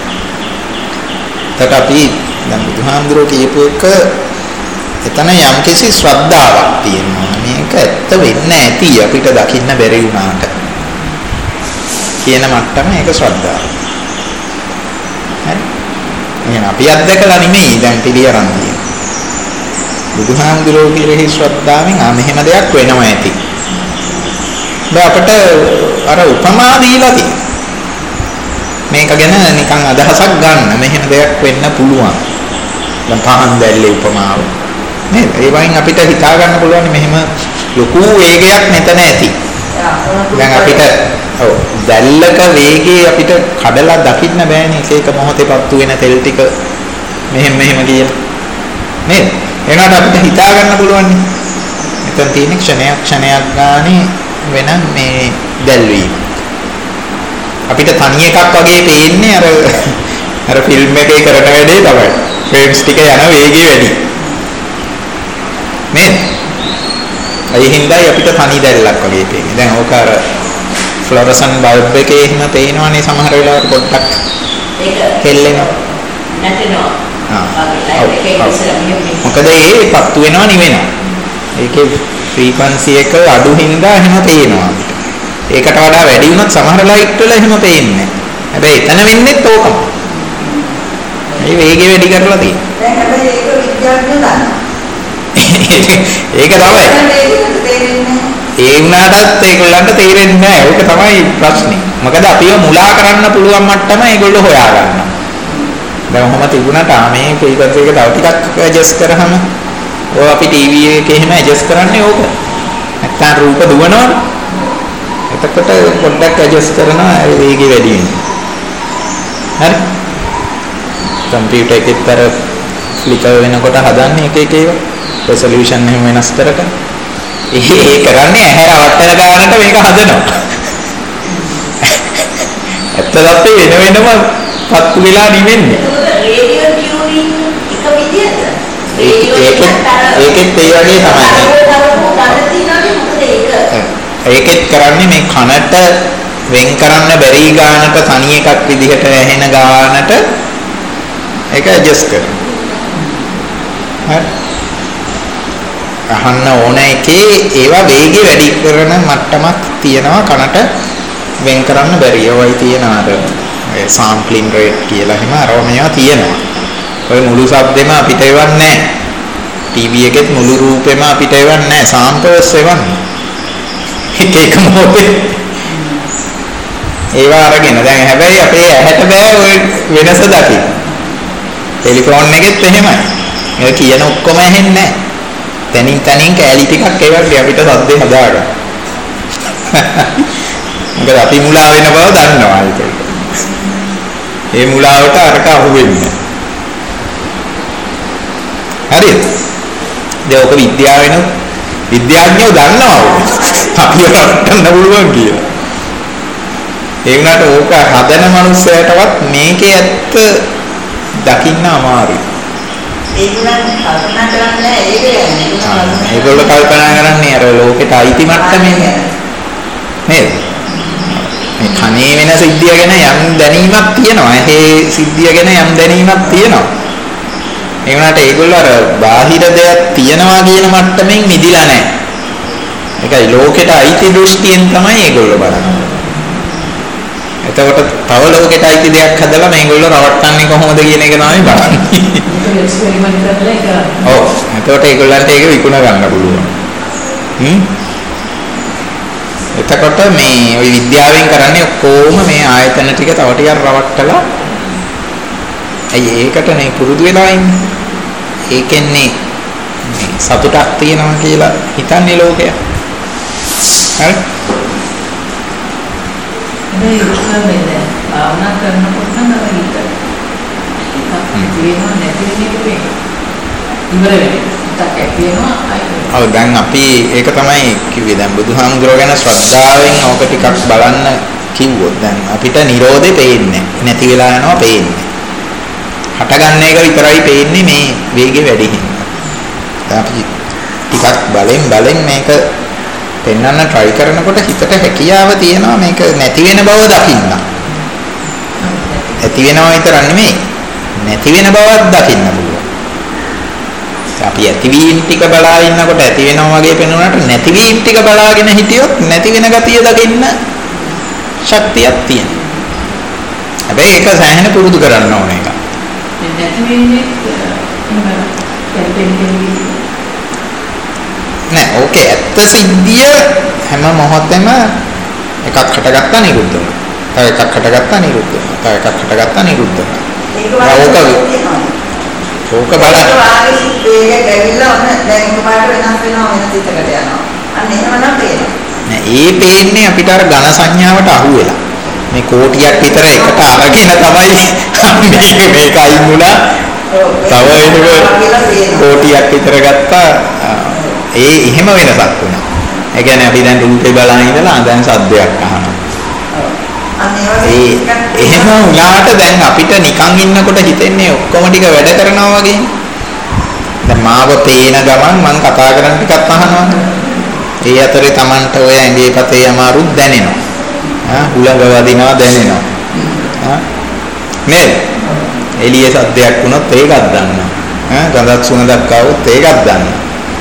ඒකට අපි දැන් බුදුහාමුදුරුවෝ කියපු එක එතන යම්කිසි ශ්‍රද්ධාවක් තියෙනවා. මේක ඇත්ත වෙන්න ඇති අපිට දකින්න බැරි වුණාට කියන මට්ටම ඒක ශ්‍රද්ධාව. හරි. එහෙනම් අපි අත්දකලා නෙමෙයි දැන් පිළියරන් තියෙන්නේ. බුදුහාමුදුරුවෝ කෙරෙහි ශ්‍රද්ධාවෙන් ආ මෙහෙම දෙයක් වෙනවා ඇති. දැන් අපිට අර උපමා දීලා තියෙනවා. මේක ගැන නිකන් අදහසක් ගන්න මෙහෙම දෙයක් වෙන්න පුළුවන්. දැන් පහන් දැල්ලේ උපමාව. නේද? ඒ වයින් අපිට හිතා ගන්න පුළුවන් මෙහෙම ලොකු වේගයක් මෙතන ඇති. දැන් අපිට ඔව් දැල්ලක වේගය අපිට කඩලා දකින්න බෑනේ. එක එක මොහොතේ පත්තු වෙන තෙල් ටික මෙහෙම මෙහෙම කියන. නේද? එනවාට අපිට හිතා ගන්න පුළුවන් නේ. මෙතන තියෙන ක්ෂණයක් ක්ෂණයක් ගානේ වෙන මේ දැල්වීම. අපිට තනි එකක් වගේ පේන්නේ අර අර ෆිල්ම් එකේ කරන වැඩේ තමයි. ෆ්‍රේම්ස් ටික යන වේගය වැඩි. නේද? ඒ හින්දායි අපිට තනි දැල්ලක් වගේ පේන්නේ. දැන් ඕක අර ෆ්ලොරසන් බල්බ් එකේ එහෙම පේනවනේ සමහර වෙලාවට පොඩ්ඩක්. ඒක හෙල්ලෙනවා. නැතිනවා. මොකද ඒ පත්තු වෙනවා නිවෙනවා. ඒකේ ෆ්‍රීකවන්සි එක අඩු හින්දා එහෙම පේනවා. ඒකට වඩා වැඩි වුණොත් සමහර ලයිට් වල එහෙම පේන්නේ නැහැ. හැබැයි එතන වෙන්නේත් ඕකම. මේ වේගය වැඩි කරලා තියෙනවා. දැන් හැබැයි ඒක විද්‍යාඥයෝ දන්නවා. ඒක තමයි. ඒ වුණාටත් ඒගොල්ලන්ට තේරෙන්නේ නැහැ. ඒක තමයි ප්‍රශ්නේ. මොකද අපිව මුලා කරන්න පුළුවන් මට්ටම ඒගොල්ලෝ හොයා ගන්නවා. දැන් ඔහොම තිබුණාට මේ ෆ්‍රීකවන්සි එක තව ටිකක් ඇඩ්ජස්ට් කරාම ඔය අපි ටීවී එකේ එහෙම ඇඩ්ජස්ට් කරන්නේ ඕක. නැත්තම් රූප දුවනවනේ. එතකොට පොඩ්ඩක් ඇඩ්ජස්ට් කරනවා වේගය වැඩි වෙනවා. හරි. කම්පියුටර් එකේතර ෆ්ලිකර් වෙනකොට හදන්නේ එක එක ඒවා. රෙසොලියුෂන් එහෙම වෙනස් කරගෙන. ඒ කරන්නේ ඇහැ රවට්ටන ගානට මේක හදනවා. ඇත්තටම වෙන වෙනම පත්තු වෙලා නිවෙන්නේ. රේඩියෝ ටියුනින් එක විදියට. ඒකෙත් ඒකෙත් ඒ වගේ තමයි. ඒකෙත් කරන්නේ මේ කනට වෙන් කරන්න බැරි ගානට තනි එකක් විදිහට ඇහෙන ගානට ඒක ඇඩ්ජස්ට් කරනවා. හරි. අහන්න ඕන එකේ ඒවා වේගය වැඩි කරන මට්ටමක් තියෙනවා කනට වෙන් කරන්න බැරි. ඒවයි තියෙන අර ඒ සෑම්ප්ලින් රේට් කියලා එහෙම අරව මේවා තියෙනවා. ඔය මුළු શબ્දෙම අපිට එවන්නේ නැහැ. ටීවී එකෙත් මුළු රූපෙම අපිට එවන්නේ නැහැ. සාම්පල්ස් එවන්නේ. එක එක මොහොතේ ඒවා අරගෙන දැන් හැබැයි අපේ ඇහැට බෑ ඔය වෙනස දකින්න. ටෙලිෆෝන් එකෙත් එහෙමයි. මේක කියන ඔක්කොම ඇහෙන්නේ නැහැ. තනින් තනින් කැලි ටිකක් ඒ වගේ අපිට සද්දේ හදාගන්න. මොකද අපි මුලා වෙන බව දන්නවා ඒක. ඒ මුලාවට අරක අහු වෙන්නේ. හරිද? දැන් ඔක විද්‍යාවෙන විද්‍යාඥයෝ දන්නවා අපි රටන්න පුළුවන් කියලා. ඒ වුණාට ඕක හදන මනුස්සයටවත් මේකේ ඇත්ත දකින්න අමාරුයි. ඒ වුණාට කල්පනා කරන්නේ ඒක යන්නේ. ඒගොල්ලෝ කල්පනා කරන්නේ අර ලෝකෙට අයිති මට්ටමේ නේද? මේ කනේ වෙන සිද්ධිය ගැන යම් දැනීමක් තියෙනවා. ඒ සිද්ධිය ගැන යම් දැනීමක් තියෙනවා. ඒ වුණාට ඒගොල්ලෝ අර බාහිර දෙයක් තියනවා කියන මට්ටමින් මිදිලා නැහැ. ඒකයි ලෝකෙට අයිති දෘෂ්ටියෙන් තමයි ඒගොල්ලෝ බලන්නේ. එතකොට තව ලෝකෙට අයිති දෙයක් හදලා මේගොල්ලෝ රවට්ටන්නේ කොහොමද කියන එක තමයි බලන්නේ. ඒක එක්ස්පෙරිමන්ට් කරලා ඒක. ඔව්. එතකොට ඒගොල්ලන්ට ඒක විකුණ ගන්න පුළුවන්. හ්ම්. එතකොට මේ ওই විද්‍යාවෙන් කරන්නේ ඔක්කොම මේ ආයතන ටික තව ටිකක් රවට්ටලා ඇයි ඒකට නේ පුරුදු වෙලා ඉන්නේ. ඒකෙන්නේ මේ සතුටක් තියෙනවා කියලා හිතන්නේ ලෝකය. හරි? මේ ඉස්සරහේ භාවනා කරනකොට නම් අර හිත එකක් තියෙනවා නැති වෙන එක වෙන්නේ. ඉවර වෙන්නේ. එකක් තියෙනවා අයිති. ඔව් දැන් අපි ඒක තමයි කිව්වේ දැන් බුදුහාමුදුරුවෝ ගැන ශ්‍රද්ධාවෙන් ඕක ටිකක් බලන්න කිව්වොත් දැන් අපිට Nirodhe පේන්නේ නැති වෙලා යනවා පේන්නේ. හටගන්න එක විතරයි පේන්නේ මේ වේගෙ වැඩි හින්දා. දැන් අපි ටිකක් බලෙන් බලෙන් මේක පෙන්වන්න try කරනකොට හිතට හැකියාව තියෙනවා මේක නැති වෙන බව දකින්න. ඇති වෙනවා විතර නෙමෙයි නැති වෙන බවක් දකින්න පුළුවන්. අපි ඇතිවීම ටික බලා ඉන්නකොට ඇති වෙනවා වගේ පෙනුනට නැතිවීම ටික බලාගෙන හිටියොත් නැති වෙන ගතිය දකින්න ශක්තියක් තියෙනවා. හැබැයි ඒක සෑහෙන පුරුදු කරන්න ඕන එක. නැති වෙන්නේ නෑ ඕකේ ඇත්ත සිද්ධිය හැම මොහොතෙම එකක් හටගත්තා නිරුද්ධ වෙනවා. තව එකක් හටගත්තා නිරුද්ධ වෙනවා. තව එකක් හටගත්තා නිරුද්ධ වෙනවා. ඕක බලන්න. වාගේ සිද්ධියක ගැවිලා ඔන්න දැන් එකපාරට වෙනස් වෙනවා වෙන සිතකට යනවා. අන්න එහෙමනම් පේනවා. නෑ ඒ පේන්නේ අපිට අර ඝන සංඥාවට අහු වෙලා. මේ කෝටියක් විතර එකට අරගෙන තමයි මේක මේක අයින් වුණා. තව ඒක කෝටියක් විතර ගත්තා. ඒ එහෙම වෙනසක් වුණා. ඒ කියන්නේ අපි දැන් රූපේ බලන ඉඳලා දැන් සද්දයක් අහනවා. ඒ එහෙම වුණාට දැන් අපිට නිකන් ඉන්නකොට හිතෙන්නේ ඔක්කොම ටික වැඩ කරනවා වගේ. දැන් මාව පේන ගමන් මම කතා කරන ටිකක් අහනවා. ඒ අතරේ Tamanට ඔය ඇඟේ පතේ අමාරුත් දැනෙනවා. ආ හුලඟ වදිනවා දැනෙනවා. ආ නේද? එළියේ සද්දයක් වුණොත් ඒකත් දන්නවා. ආ ගඳක් සුවඳක් ආවොත් ඒකත් දන්නවා.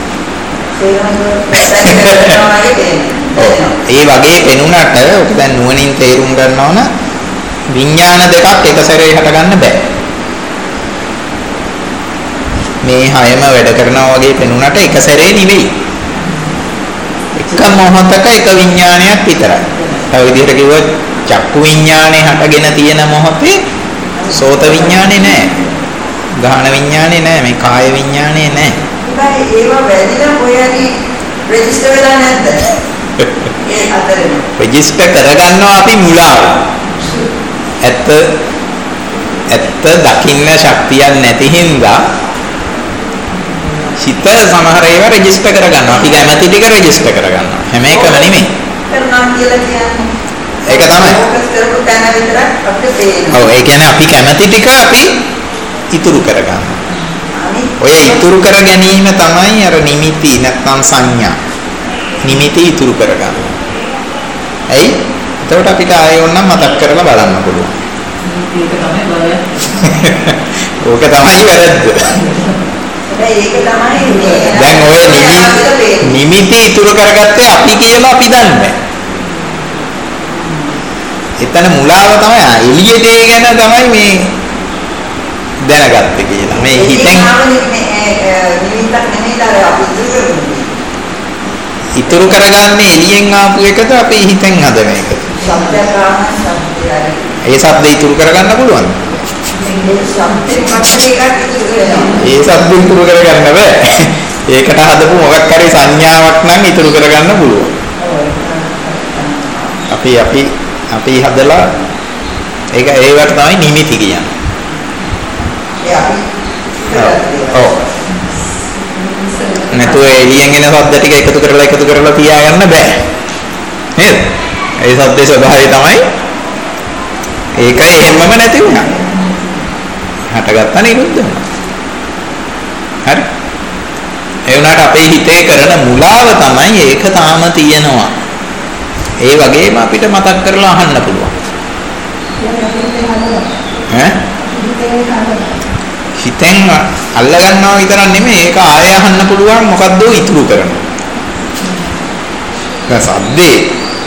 ඒ වගේ පෙනුනට ඔක දැන් නුවණින් තේරුම් ගන්න ඕන විඥාන දෙකක් එක සැරේ හට ගන්න බෑ. මේ හයම වැඩ කරනවා වගේ පෙනුනට එක සැරේ නෙවෙයි. එක මොහොතක එක විඥානයක් විතරයි. තව විදිහට කිව්වොත් චක්කු විඥානේ හටගෙන තියෙන මොහොතේ සෝත විඥානේ නැහැ. ගාහන විඥානේ නැහැ. මේ කාය විඥානේ නැහැ. ඒවා වැඩිලා කොහේරි රෙජිස්ටර් වෙලා නැද්ද? ඒ අතරේ රෙජිස්ටර් කරගන්නවා අපි මුලාව. ඇත්ත ඇත්ත දකින්න ශක්තියක් නැති හින්දා හිත සමහර ඒවා රෙජිස්ටර් කරගන්නවා. අපි කැමති ටික රෙජිස්ටර් කරගන්නවා. හැම එකම නෙමෙයි. කරනවා කියලා කියන්නේ ඒක තමයි. ફોකස් කරපු තැන විතරක් අපිට පේනවා. ඔව් ඒ කියන්නේ අපි කැමති ටික අපි ඉතුරු කරගන්නවා. ඔය ඉතුරු කර ගැනීම තමයි අර නිමිති නැත්නම් සංඥා. නිමිති ඉතුරු කරගන්න. ඇයි? එතකොට අපිට ආයෙ ඕනනම් මතක් කරලා බලන්න පුළුවන්. ඒක තමයි බලය. ඕක තමයි වැරද්ද. ඒක තමයි දැන් ඔය නිමිති ඉතුරු කරගත්තේ අපි කියලා අපි දන්නේ. එතන මුලාව තමයි එළියේ දේ ගැන තමයි මේ දැනගත්තේ කියලා. මේ හිතෙන් ඉතුරු කරගන්නේ එළියෙන් ආපු එකද අපි හිතෙන් හදන එකද? ඒ શબ્ද ඉතුරු කරගන්න පුළුවන්ද? ඒ શબ્ද ඉතුරු කරගන්න බෑ. ඒකට හදපු මොකක් හරි සංඥාවක් නම් ඉතුරු කරගන්න පුළුවන්. අපි අපි අපි හදලා ඒක ඒවට තමයි නිමිති කියන්නේ. ඔව්. නැතුව එළියෙන් එන શબ્ද ටික එකතු කරලා එකතු කරලා තියාගන්න බෑ. නේද? ඒ શબ્දේ ස්වභාවය තමයි ඒක එහෙමම නැති වුණා. හටගත්තා නිරුද්ධ වුණා. හරි? ඒ වුණාට අපේ හිතේ කරන මුලාව තමයි ඒක තාම තියෙනවා. ඒ වගේම අපිට මතක් කරලා අහන්න පුළුවන්. ඈ? හිතෙන් අල්ල ගන්නවා විතරක් නෙමෙයි ඒක ආයෙ අහන්න පුළුවන් මොකද්ද ඉතුරු කරනවා. දැන් සද්දේ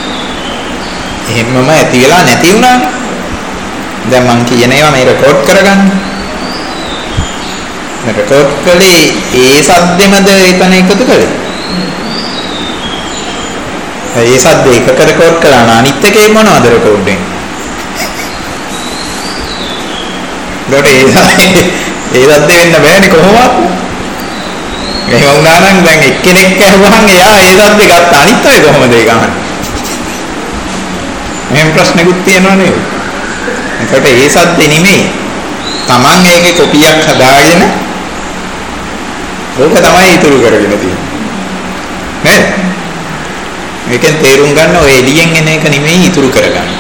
එහෙමම ඇති වෙලා නැති වුණානේ. දැන් මං කියන ඒවා මේ රෙකෝඩ් කරගන්න. රෙකෝඩ් කළේ ඒ සද්දෙමද එතන එකතු කළේ? ඒ සද්ද එකක රෙකෝඩ් කළා නා අනිත් එකේ මොනවද රෙකෝඩ් වෙන්නේ? ඒකට ඒ ඒ සද්ද වෙන්න බෑනේ කොහොමවත්. එහෙම වුණා නම් දැන් එක්කෙනෙක් අහුවහන් එයා ඒ සද්ද ගත්ත අනිත් අය කොහොමද ඒක අහන්නේ? මෙහෙම ප්‍රශ්නකුත් තියෙනවා නේද? ඒකට ඒ සද්ද නෙමෙයි. Taman ඒකේ කොපියක් හදාගෙන ඕක තමයි ඉතුරු කරගෙන තියෙන්නේ. නේද? මේකෙන් තේරුම් ගන්න ඔය එළියෙන් එන එක නෙමෙයි ඉතුරු කරගන්න.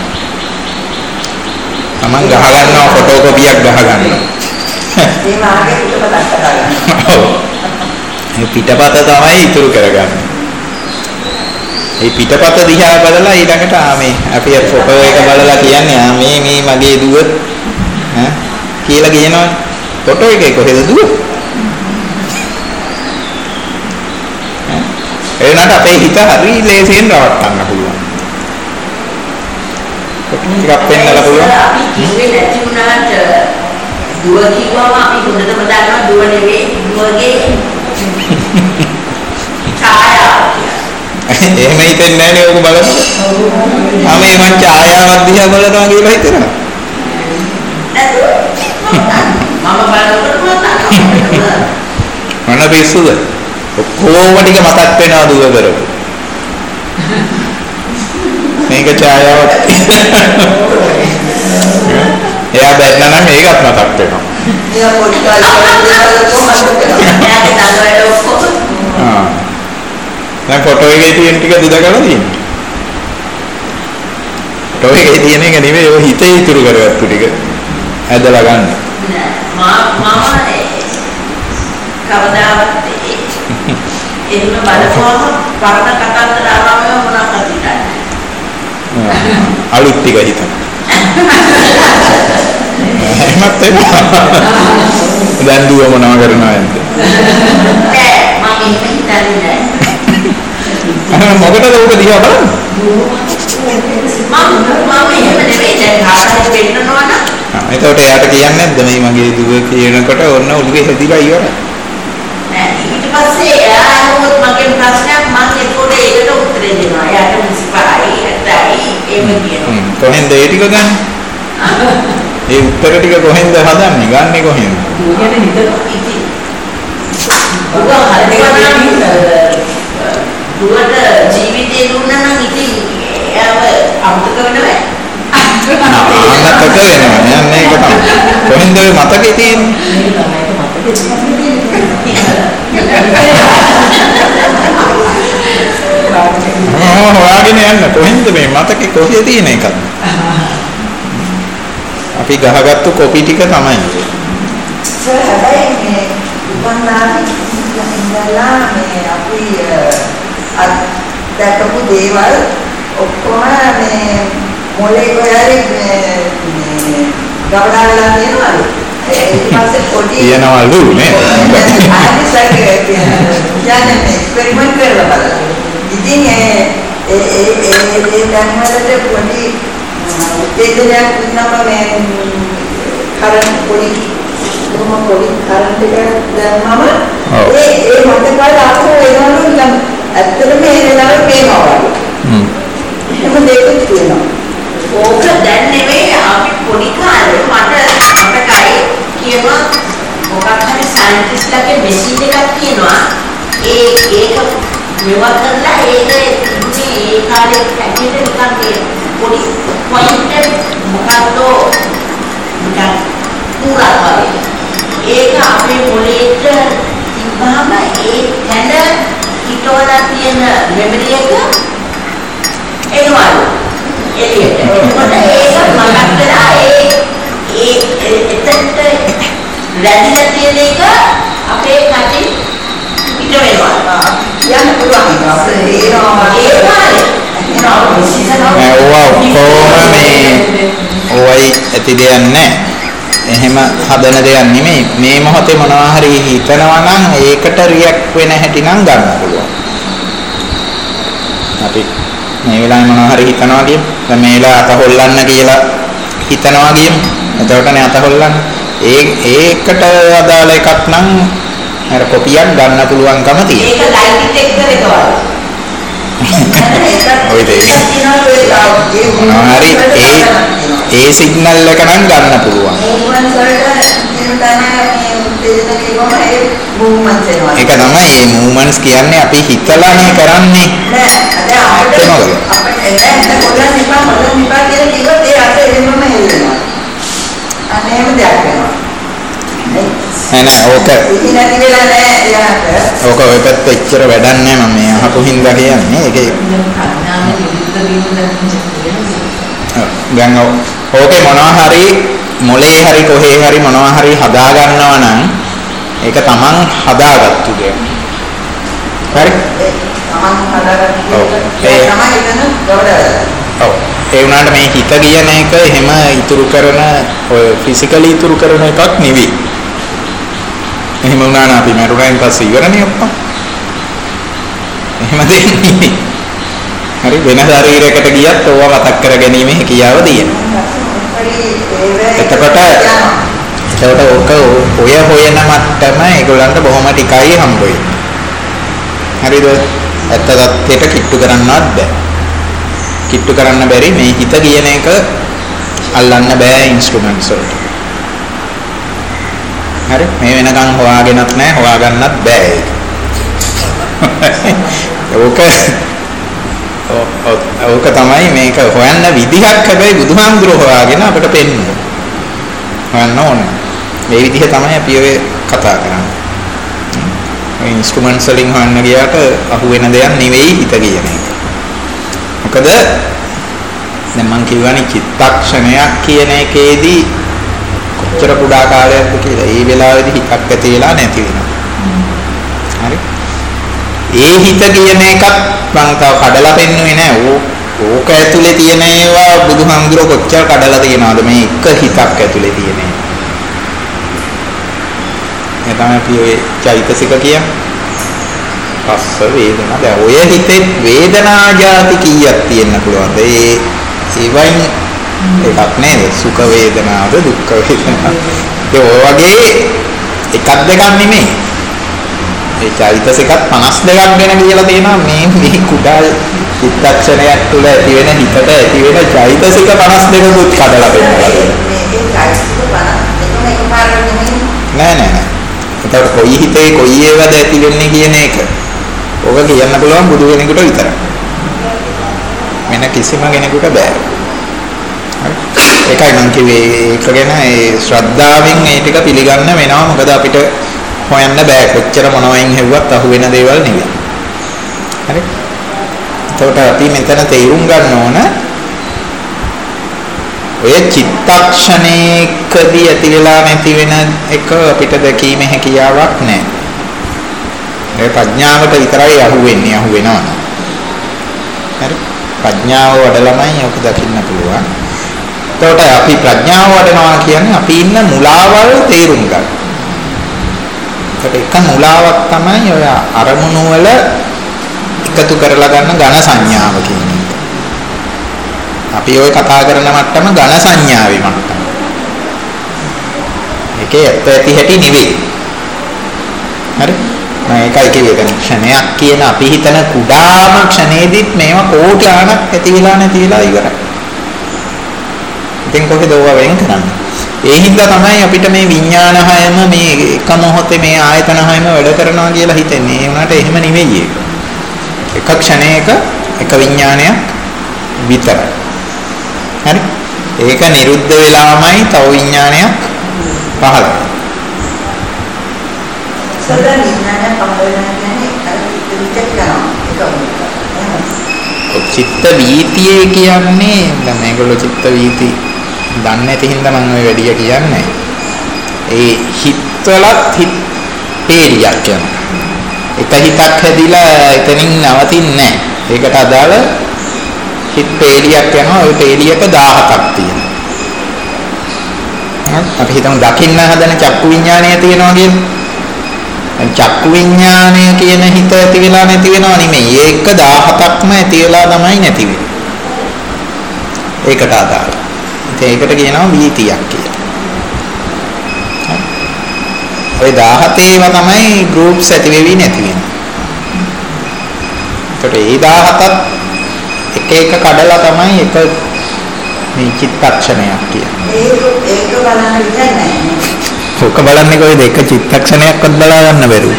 Taman ගහ ගන්නවා ෆොටෝ කොපියක් ගහ ගන්නවා. මේ මාගේ පිටපතක් හදාගන්නවා. ඔව්. මේ පිටපත තමයි ඉතුරු කරගන්නේ. මේ පිටපත දිහා බලලා ඊළඟට ආ මේ අපි ෆොටෝ එක බලලා කියන්නේ ආ මේ මේ මගේ දුව ඈ කියලා කියනවනේ. ෆොටෝ එකේ කොහෙද දුව? එනකට අපේ හිත හරි ලේසියෙන් රවට්ටන්න පුළුවන්. ෆොටෝ එකක් පෙන්නලා පුළුවන්. අපි කිව්වේ නැති වුණාට දුව කිව්වම අපි හොඳටම දන්නවා දුව නෙවෙයි දුවගේ ඡායාව. එහෙම හිතෙන්නේ නැහැ නේ ඔක බලනකොට. ආ මේ මං ඡායාවක් දිහා බලනවා කියලා හිතනවා. මම බලනකොට මම මොන පිස්සුද? ඔක්කොම ටික මතක් වෙනවා දුව කරපු. මේක ඡායාවක්. එයා බැලුවා නම් ඒකත් මතක් වෙනවා. එයා පොඩි කාලේ කරලා කොහොමද කරන්නේ? එයාගේ දරුවෝ ඔක්කොම ආ. දැන් ෆොටෝ එකේ තියෙන ටික දුද කරලා තියෙනවා. ෆොටෝ එකේ තියෙන එක නෙමෙයි ඔය හිතේ ඉතුරු කරගත්තු ටික ඇදලා ගන්න. මා මම කවදාවත් එහෙම බලපුවම වර්ණ කතාන්තර ආවම මොනවද හිතන්නේ? අලුත් ටික හිතන්න. එහෙමත් වෙනවා. දැන් දුව මොනවා කරනවා යන්ද? නෑ මම එහෙම හිතන්නේ නෑ. මොකටද ඔබ දිහා බලන්නේ? මම මම එහෙම නෙවෙයි දැන් කාටද වෙන්නනවා නම් ආ එතකොට එයාට කියන්නේ නැද්ද මේ මගේ දුව කියනකොට ඔන්න ඔළුවේ හැදිලා ඉවරයි. නෑ ඊට පස්සේ එයා අහුවොත් මගේ ප්‍රශ්නයක් මම ඒකට ඒකට උත්තර දෙනවා. එයාට මුස්පායි ඇත්තයි එහෙම කියනවා. කොහෙන්ද ඒ ටික ගන්න? ඒ උත්තර ටික කොහෙන්ද හදන්නේ? ගන්නෙ කොහෙන්ද? දුවගෙන හිතනවා. ඉතින් ඔබ හරියට දුවට ජීවිතේ දුන්නා නම් ඉතින් එයාව අමතක වෙනවා. අමතක වෙනවා. යන්නේ ඒක තමයි. කොහෙන්ද ඔය මතකේ තියෙන්නේ? මේක තමයි මතකේ. ඔව් හොයාගෙන යන්න. කොහෙන්ද මේ මතකේ කොහේ තියෙන එකද? අපි ගහගත්තු කොපි ටික තමයි. සර් හැබැයි මේ උපන්නාදී ඉඳලා මේ අපි අත් දැකපු දේවල් ඔක්කොම මේ මොලේ කොහරි මේ ගබඩා වෙලා තියෙනවලු. ඊට පස්සේ පොඩි තියනවලු නේ. ආයෙත් සර් කියන්නේ එක්ස්පෙරිමන්ට් කරලා බලලා. ඉතින් ඒ ඒ ඒ ඒ දැන් වලට පොඩි උත්තේජනයක් දුන්නම මේ කරන්ට් පොඩි කොහොම පොඩි කරන්ට් එක දැම්මම ඒ ඒ මතකවල ආපහු එනවලු නිකන් ඇත්තටම මේ වෙලාවට පේනවා වගේ. හ්ම්. එහෙම දෙයක් තියෙනවා. ඕක දැන් නෙවෙයි අපි පොඩි කාලේ මට මතකයි කියනවා මොකක් හරි සයන්ටිස්ට්ලාගේ මැෂින් එකක් කියනවා ඒ ඒක මෙවා කරලා ඒක ඉන්නේ ඒ කාලේ හැටියට නිකන් මේ පොඩි පොයින්ට් මොකක්ද නිකන් පුරා වගේ ඒක අපේ මොලේට තිබ්බම ඒ තැන හිතවලා තියෙන මෙමරි එක එනවලු එළියට. එතකොට ඒක මතක් වෙලා ඒ ඒ එතනට රැඳිලා තියෙන එක අපේ කටින් පිට වෙනවා. කියන්න පුළුවන් අපේ ඒනවා ඒ කාලේ නෝ සීසන් කොහොම මේ ඔයයි ඇති දෙයක් නැහැ. එහෙම හදන දෙයක් නෙමෙයි. මේ මොහොතේ මොනවා හරි හිතනවා නම් ඒකට රියැක්ට් වෙන හැටි නම් ගන්න පුළුවන්. අපි මේ වෙලාවේ මොනවා හරි හිතනවා කියමු. දැන් මේ වෙලාව අත හොල්ලන්න කියලා හිතනවා කියමු. එතකොටනේ අත හොල්ලන්නේ. ඒ ඒකට අදාළ එකක් නම් අර කොපියක් ගන්න පුළුවන්කම තියෙනවා. ඒක ලයිට් ඩිටෙක්ටර් එක වගේ. ඔය දෙක. හරි ඒ ඒ සිග්නල් එක නම් ගන්න පුළුවන්. ඒක තමයි මේ මූවමන්ට්ස් කියන්නේ අපි හිතලානේ කරන්නේ. නෑ අපිට අපිට පොඩ්ඩක් නිපා පොඩ්ඩක් නිපා කියලා කිව්වොත් ඒ අත එන්නම හෙල්ලෙනවා. අනේම දෙයක් වෙනවා. නෑ නෑ ඕක ඉතින් නැති වෙලා නෑ එයාට. ඕක ඔය පැත්ත එච්චර වැඩක් නෑ මම මේ අහපු හින්දා කියන්නේ. ඒකේ දැන් ඕකේ මොනවා හරි මොලේ හරි කොහේ හරි මොනවා හරි හදා ගන්නවා නම් ඒක තමන් හදාගත්තු දෙයක්. හරි? තමන් හදාගත්තු දෙයක්. තමයි එතන ගොඩ. ඔව්. ඒ වුණාට මේ හිත කියන එක එහෙම ඉතුරු කරන ඔය ෆිසිකලි ඉතුරු කරන එකක් නෙවෙයි. එහෙම වුණා නම් අපි මරුණාන් පස්සේ ඉවරනේ ඔක්කොම. එහෙම දෙන්නේ. හරි වෙන ශරීරයකට ගියත් ඕවා මතක් කර ගැනීම හැකියාව තියෙනවා. එතකොට එතකොට ඔක ඔය හොයන මට්ටම ඒගොල්ලන්ට බොහොම ටිකයි හම්බ වෙන්නේ. හරිද? ඇත්ත තත්ත්වයට කිට්ටු කරන්නවත් බෑ. කිට්ටු කරන්න බැරි මේ හිත කියන එක අල්ලන්න බෑ ඉන්ස්ට්‍රුමන්ට්ස් වලට. හරි මේ වෙනකන් හොයාගෙනත් නැහැ හොයාගන්නත් බෑ ඒක. ඕක ඕක තමයි මේක හොයන්න විදිහක් හැබැයි බුදුහාමුදුරුවෝ හොයාගෙන අපිට පෙන්නනවා. හොයන්න ඕනේ. මේ විදිහ තමයි අපි ඔය කතා කරන්නේ. මේ ඉන්ස්ට්‍රුමන්ට්ස් වලින් හොයන්න ගියාට අහු වෙන දෙයක් නෙවෙයි හිත කියන එක. මොකද දැන් මම කියවනේ චිත්තක්ෂණයක් කියන එකේදී කොච්චර පුඩා කාලයක්ද කියලා. ඒ වෙලාවේදී හිතක් ඇති වෙලා නැති වෙනවා. හරි. ඒ හිත කියන එකත් මම තව කඩලා පෙන්නුවේ නැහැ. ඕක ඇතුලේ තියෙන ඒවා බුදුහාමුදුරුවෝ කොච්චර කඩලා තියනවද මේ එක හිතක් ඇතුලේ තියෙන ඒවා. ඒ තමයි අපි ඔය චෛතසික කියන්නේ. පස්ස වේදනා. දැන් ඔය හිතේ වේදනා જાති කීයක් තියෙන්න පුළුවන්ද? ඒ ඒවයින් එකක් නේද? සුඛ වේදනාවද දුක්ඛ වේදනාවද? ඒ ඔය වගේ එකක් දෙකක් නෙමෙයි. ඒ චෛතසිකත් පනස් දෙකක් වෙන කියලා තියෙනවා මේ මේ කුඩා චිත්තක්ෂණයක් තුළ ඇති වෙන හිතට ඇති වෙන චෛතසික පනස් දෙකකුත් කඩලා පෙන්නලා තියෙනවා. මේ චෛතසික පනස් දෙකම එකපාරට නෙමෙයි. නෑ නෑ නෑ. ඒතකොට කොයි හිතේ කොයි ඒවාද ඇති වෙන්නේ කියන එක. ඔබ කියන්න පුළුවන් බුදු කෙනෙකුට විතරයි. වෙන කිසිම කෙනෙකුට බෑ. ඒකයි මම කිව්වේ ඒක ගැන ඒ ශ්‍රද්ධාවෙන් ඒ ටික පිළිගන්න වෙනවා. මොකද අපිට හොයන්න බෑ කොච්චර මොනවයින් හෙව්වත් අහු වෙන දේවල් නෙවෙයි. හරි? එතකොට අපි මෙතන තේරුම් ගන්න ඕන ඔය චිත්තක්ෂණයකදී ඇති වෙලා නැති වෙන එක අපිට දැකීමේ හැකියාවක් නැහැ. ඒ ප්‍රඥාවට විතරයි අහු වෙන්නේ අහු වෙනවා. හරි? ප්‍රඥාව වඩලමයි ඔක දකින්න පුළුවන්. එතකොට අපි ප්‍රඥාව වඩනවා කියන්නේ අපි ඉන්න මුලාවල් තේරුම් ගන්න. ඒක මුලාවක් තමයි ඔය අරමුණු වල එකතු කරලා ගන්න ඝන සංඥාව කියන එක. අපි ඔය කතා කරන මට්ටම ඝන සංඥාවේ මට්ටම. ඒකේ ඇත්ත ඇති හැටි නෙවෙයි. හරි? මම ඒකයි කිව්වේ දැන් ක්ෂණයක් කියන අපි හිතන කුඩාම ක්ෂණේදීත් මේවා කෝටි ගණක් ඇති වෙලා නැති වෙලා ඉවරයි. ඉතින් කොහෙද ඕවා වෙන් කරන්නේ? ඒ හින්දා තමයි අපිට මේ විඥාන හයම මේ එක මොහොතේ මේ ආයතන හයම වැඩ කරනවා කියලා හිතෙන්නේ. ඒ වුණාට එහෙම නෙවෙයි ඒක. එක ක්ෂණයක එක විඥානයක් විතරයි. හරි? ඒක නිරුද්ධ වෙලාමයි තව විඥානයක් පහළ වෙනවා. සරල විඥානය පහළ වෙනවා කියන්නේ අර විචක් කරනවා. චිත්ත වීතිය කියන්නේ දැන් මේගොල්ලෝ චිත්ත වීති දන්නේ නැති හින්දා මම ඔය වැඩිය කියන්නේ. ඒ හිතවලත් හිත පේලියක් යනවා. එක හිතක් හැදිලා එතනින් නවතින්නේ නැහැ. ඒකට අදාළ හිත පේලියක් යනවා. ওই පේලියක දහහක් තියෙනවා. අපි හිතමු දකින්න හදන චක්කු විඥානය තියෙනවා කියන්නේ. දැන් චක්කු විඥානය කියන හිත ඇති වෙලා නැති වෙනව නෙමෙයි. ඒක දහහක්ම ඇති වෙලා තමයි නැති වෙන්නේ. ඒකට අදාළ. ඉතින් ඒකට කියනවා වීතියක් කියලා. ඔය දහහේම තමයි groups ඇති වෙවි නැති වෙන්නේ. ඒකට ඒ දහහත් එක එක කඩලා තමයි එක මේ චිත්තක්ෂණයක් කියන්නේ. ඒක ඒක බලන්න විදිහ නැහැ. ඔක බලන්නේ කොයිද එක චිත්තක්ෂණයක්වත් බලා ගන්න බැරුව.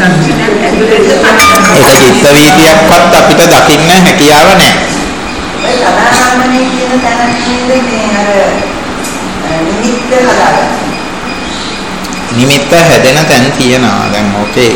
ඒක චිත්ත වීතියක්වත් අපිට දකින්න හැකියාව නැහැ. ඒ සදානම්මනේ කියන තැනදී මේ අර නිමිත්ත හදාගන්න. නිමිත්ත හැදෙන තැන් තියෙනවා. දැන් ඕකේ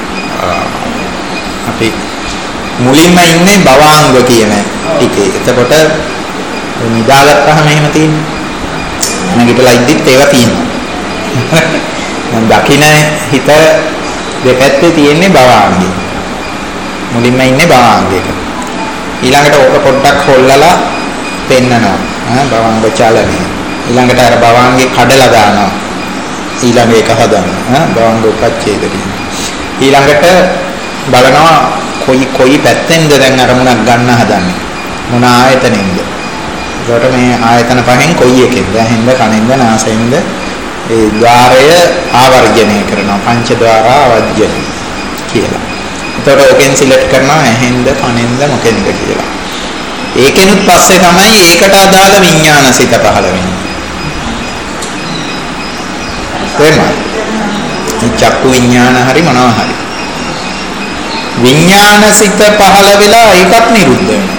අපි මුලින්ම ඉන්නේ භවාංග කියන ටිකේ. එතකොට නිදාගත්තාම එහෙම තියෙන්නේ. නැගිටලා ඉද්දිත් ඒවා තියෙනවා. දැන් දකින්න හිත දෙපැත්තේ තියෙන්නේ භවාංගේ. මුලින්ම ඉන්නේ භවාංගයක. ඊළඟට ඕක පොඩ්ඩක් හොල්ලලා පෙන්නනවා. ආ භවාංග චලනය. ඊළඟට අර භවාංගේ කඩලා දානවා. ඊළඟ එක හදනවා. ආ භවාංග උපච්ඡේද කියන. ඊළඟට බලනවා කොයි කොයි පැත්තෙන්ද දැන් අරමුණක් ගන්න හදන්නේ. මොන ආයතනෙන්ද? ඒකට මේ ආයතන පහෙන් කොයි එකෙන්ද? ඇහෙන්ද, කනෙන්ද, නාසයෙන්ද? ඒ ద్వාරය ආවර්ජනය කරනවා. පංච ద్వාරා ආවර්ජන කියලා. එතකොට ඕකෙන් සිලෙක්ට් කරනවා ඇහෙන්ද, කනෙන්ද, මොකෙන්ද කියලා. ඒකෙනුත් පස්සේ තමයි ඒකට අදාළ විඥාන සිත පහළ වෙන්නේ. තේරුණාද? මේ චක්කු විඥාන හරි මොනවා හරි. විඥාන සිත පහළ වෙලා ඒකත් නිරුද්ධ වෙනවා.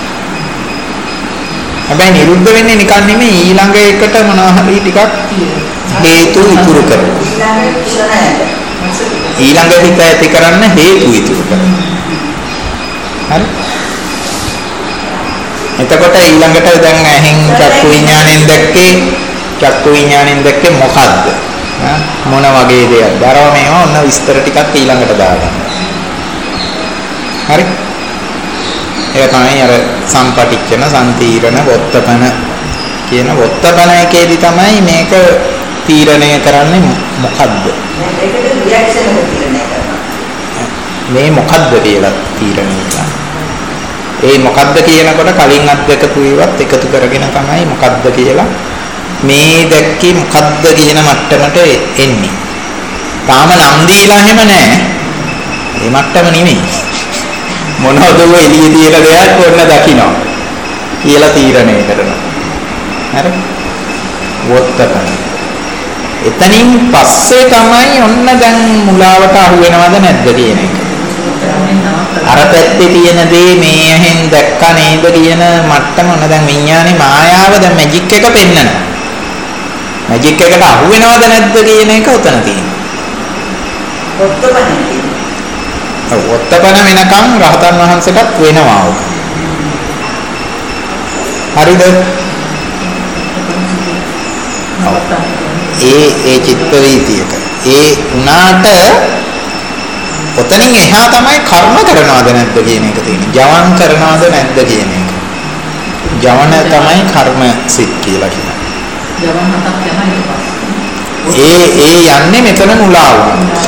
හැබැයි නිරුද්ධ වෙන්නේ නිකන් නෙමෙයි ඊළඟ එකට මොනවා හරි ටිකක් හේතු ඉතුරු කරනවා. ඊළඟ හිත ඇති කරන්න හේතු ඉතුරු කරනවා. හරි? එතකොට ඊළඟට දැන් ඇහෙන් චක්කු විඥාණයෙන් දැක්කේ චක්කු විඥාණයෙන් දැක්කේ මොකද්ද? මොන වගේ දෙයක්ද? අරව මේවා ඔන්න විස්තර ටිකක් ඊළඟට දාගන්න. හරි? ඒක තමයි අර සම්පටිච්ඡන, සම්තීරණ, වොත්තපන කියන වොත්තපන එකේදී තමයි මේක තීරණය කරන්නේ මොකද්ද? ඒකට රියැක්ෂන් එක තීරණය කරනවා. මේ මොකද්ද කියලා තීරණය කරනවා. ඒ මොකද්ද කියනකොට කලින් අත් දෙක තුයවත් එකතු කරගෙන තමයි මොකද්ද කියලා මේ දැක්කේ මොකද්ද කියන මට්ටමට එන්නේ. තාම නම් දීලා හැම නැහැ. මේ මට්ටම නෙමෙයි. මොනවද ඔය එළියේ තියෙන දෙයක් ඔන්න දකින්න කියලා තීරණය කරනවා. හරි? වොත්තපන. එතනින් පස්සේ තමයි ඔන්න දැන් මුලාවට අහු වෙනවද නැද්ද කියන එක. අර පැත්තේ තියෙන දේ මේ ඇහෙන් දැක්කා නේද කියන මට්ටම ඔන්න දැන් විඥානේ මායාව දැන් මැජික් එක පෙන්නනවා. මැජික් එකට අහු වෙනවද නැද්ද කියන එක උතන තියෙනවා. වොත්තපන කියන්නේ. ඔව් වොත්තපන වෙනකම් රහතන් වහන්සේටත් වෙනවා ඔක. හරිද? ඒ ඒ චිත්ත වීතියට ඒ උනාට ඔතනින් එහා තමයි කර්ම කරනවද නැද්ද කියන එක තියෙන්නේ. ජවන් කරනවද නැද්ද කියන එක. ජවන තමයි කර්ම සිත් කියලා කියන්නේ. ජවන් හතක් යනවා ඊට පස්සේ. ඒ ඒ යන්නේ මෙතන මුලා වුණා.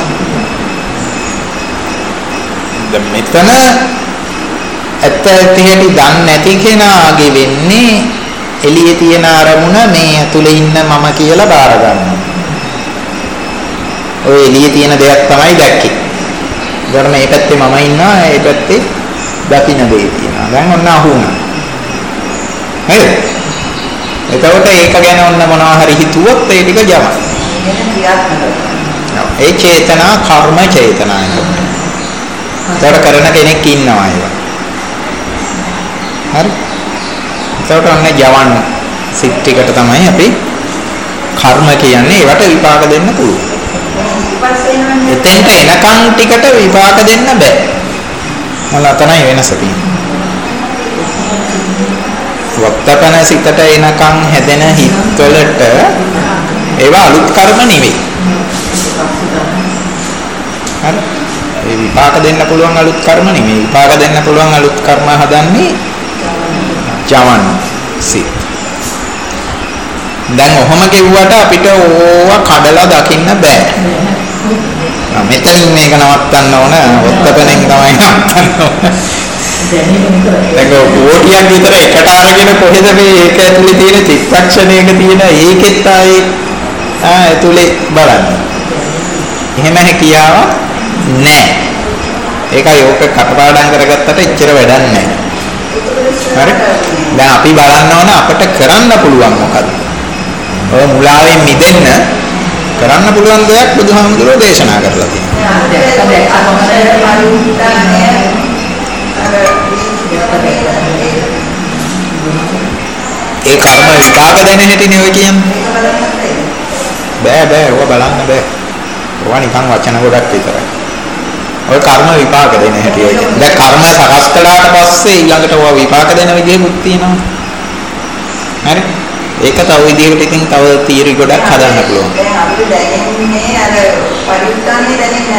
දැන් මෙතන ඇත්ත ඇති හැටි දන්නේ නැති කෙනාගේ වෙන්නේ එළියේ තියෙන අරමුණ මේ ඇතුලේ ඉන්න මම කියලා බාර ගන්නවා. ඔය එළියේ තියෙන දෙයක් තමයි දැක්කේ. ඊට මේ පැත්තේ මම ඉන්නවා, ඒ පැත්තේ දකින්න දෙයක් තියෙනවා. දැන් ඔන්න අහු වුණා. හරිද? එතකොට ඒක ගැන ඔන්න මොනවා හරි හිතුවොත් ඒ ටික ජම. ඒ චේතනා කර්ම චේතනා එතකොට. ඒකට කරන කෙනෙක් ඉන්නවා ඒක. හරි? ඒකට ඔන්න ජවන් සිත් ටිකට තමයි අපි කර්ම කියන්නේ. ඒවට විපාක දෙන්න පුළුවන්. එතෙන්ට එනකන් ටිකට විපාක දෙන්න බෑ. මල අතනයි වෙනස තියෙන්නේ. වක්තපන සිතට එනකන් හැදෙන හිත්වලට ඒවා අලුත් කර්ම නෙවෙයි. හරි? ඒ විපාක දෙන්න පුළුවන් අලුත් කර්ම නෙමෙයි. විපාක දෙන්න පුළුවන් අලුත් කර්ම හදන්නේ ජවන් සිත්. දැන් ඔහොම කිව්වට අපිට ඕවා කඩලා දකින්න බෑ. මෙතනින් මේක නවත්තන්න ඕන. ඔත්තපෙනෙන් තමයි නවත්තන්න ඕන. දැන් කෝටියක් විතර එකට අරගෙන කොහෙද මේ ඒක ඇතුලේ තියෙන චිත්තක්ෂණයක තියෙන ඒකෙත් ආයේ ආ ඇතුලේ බලන්න. එහෙම හැකියාවක් නැහැ. ඒකයි ඕක කටපාඩම් කරගත්තට එච්චර වැඩක් නැහැ. හරි? දැන් අපි බලන්න ඕන අපිට කරන්න පුළුවන් මොකද්ද? ඔය මුලාවෙන් මිදෙන්න කරන්න පුළුවන් දෙයක් බුදුහාමුදුරුවෝ දේශනා කරලා තියෙනවා. ඒ කර්ම විපාක දෙන හැටිනේ ඔය කියන්නේ. බෑ බෑ ඔය බලන්න බෑ. ඔය නිකන් වචන ගොඩක් විතරයි. ඔය කර්ම විපාක දෙන හැටි ඔය කියන්නේ. දැන් කර්ම සකස් කළාට පස්සේ ඊළඟට ඔය විපාක දෙන විදිහකුත් තියෙනවා. හරි? ඒක තව විදිහකට ඉතින් තව තීරි ගොඩක් හදන්න පුළුවන්. දැන් අපිට දැනෙන්නේ අර පරිඋත්තරනේ දැනෙන්නේ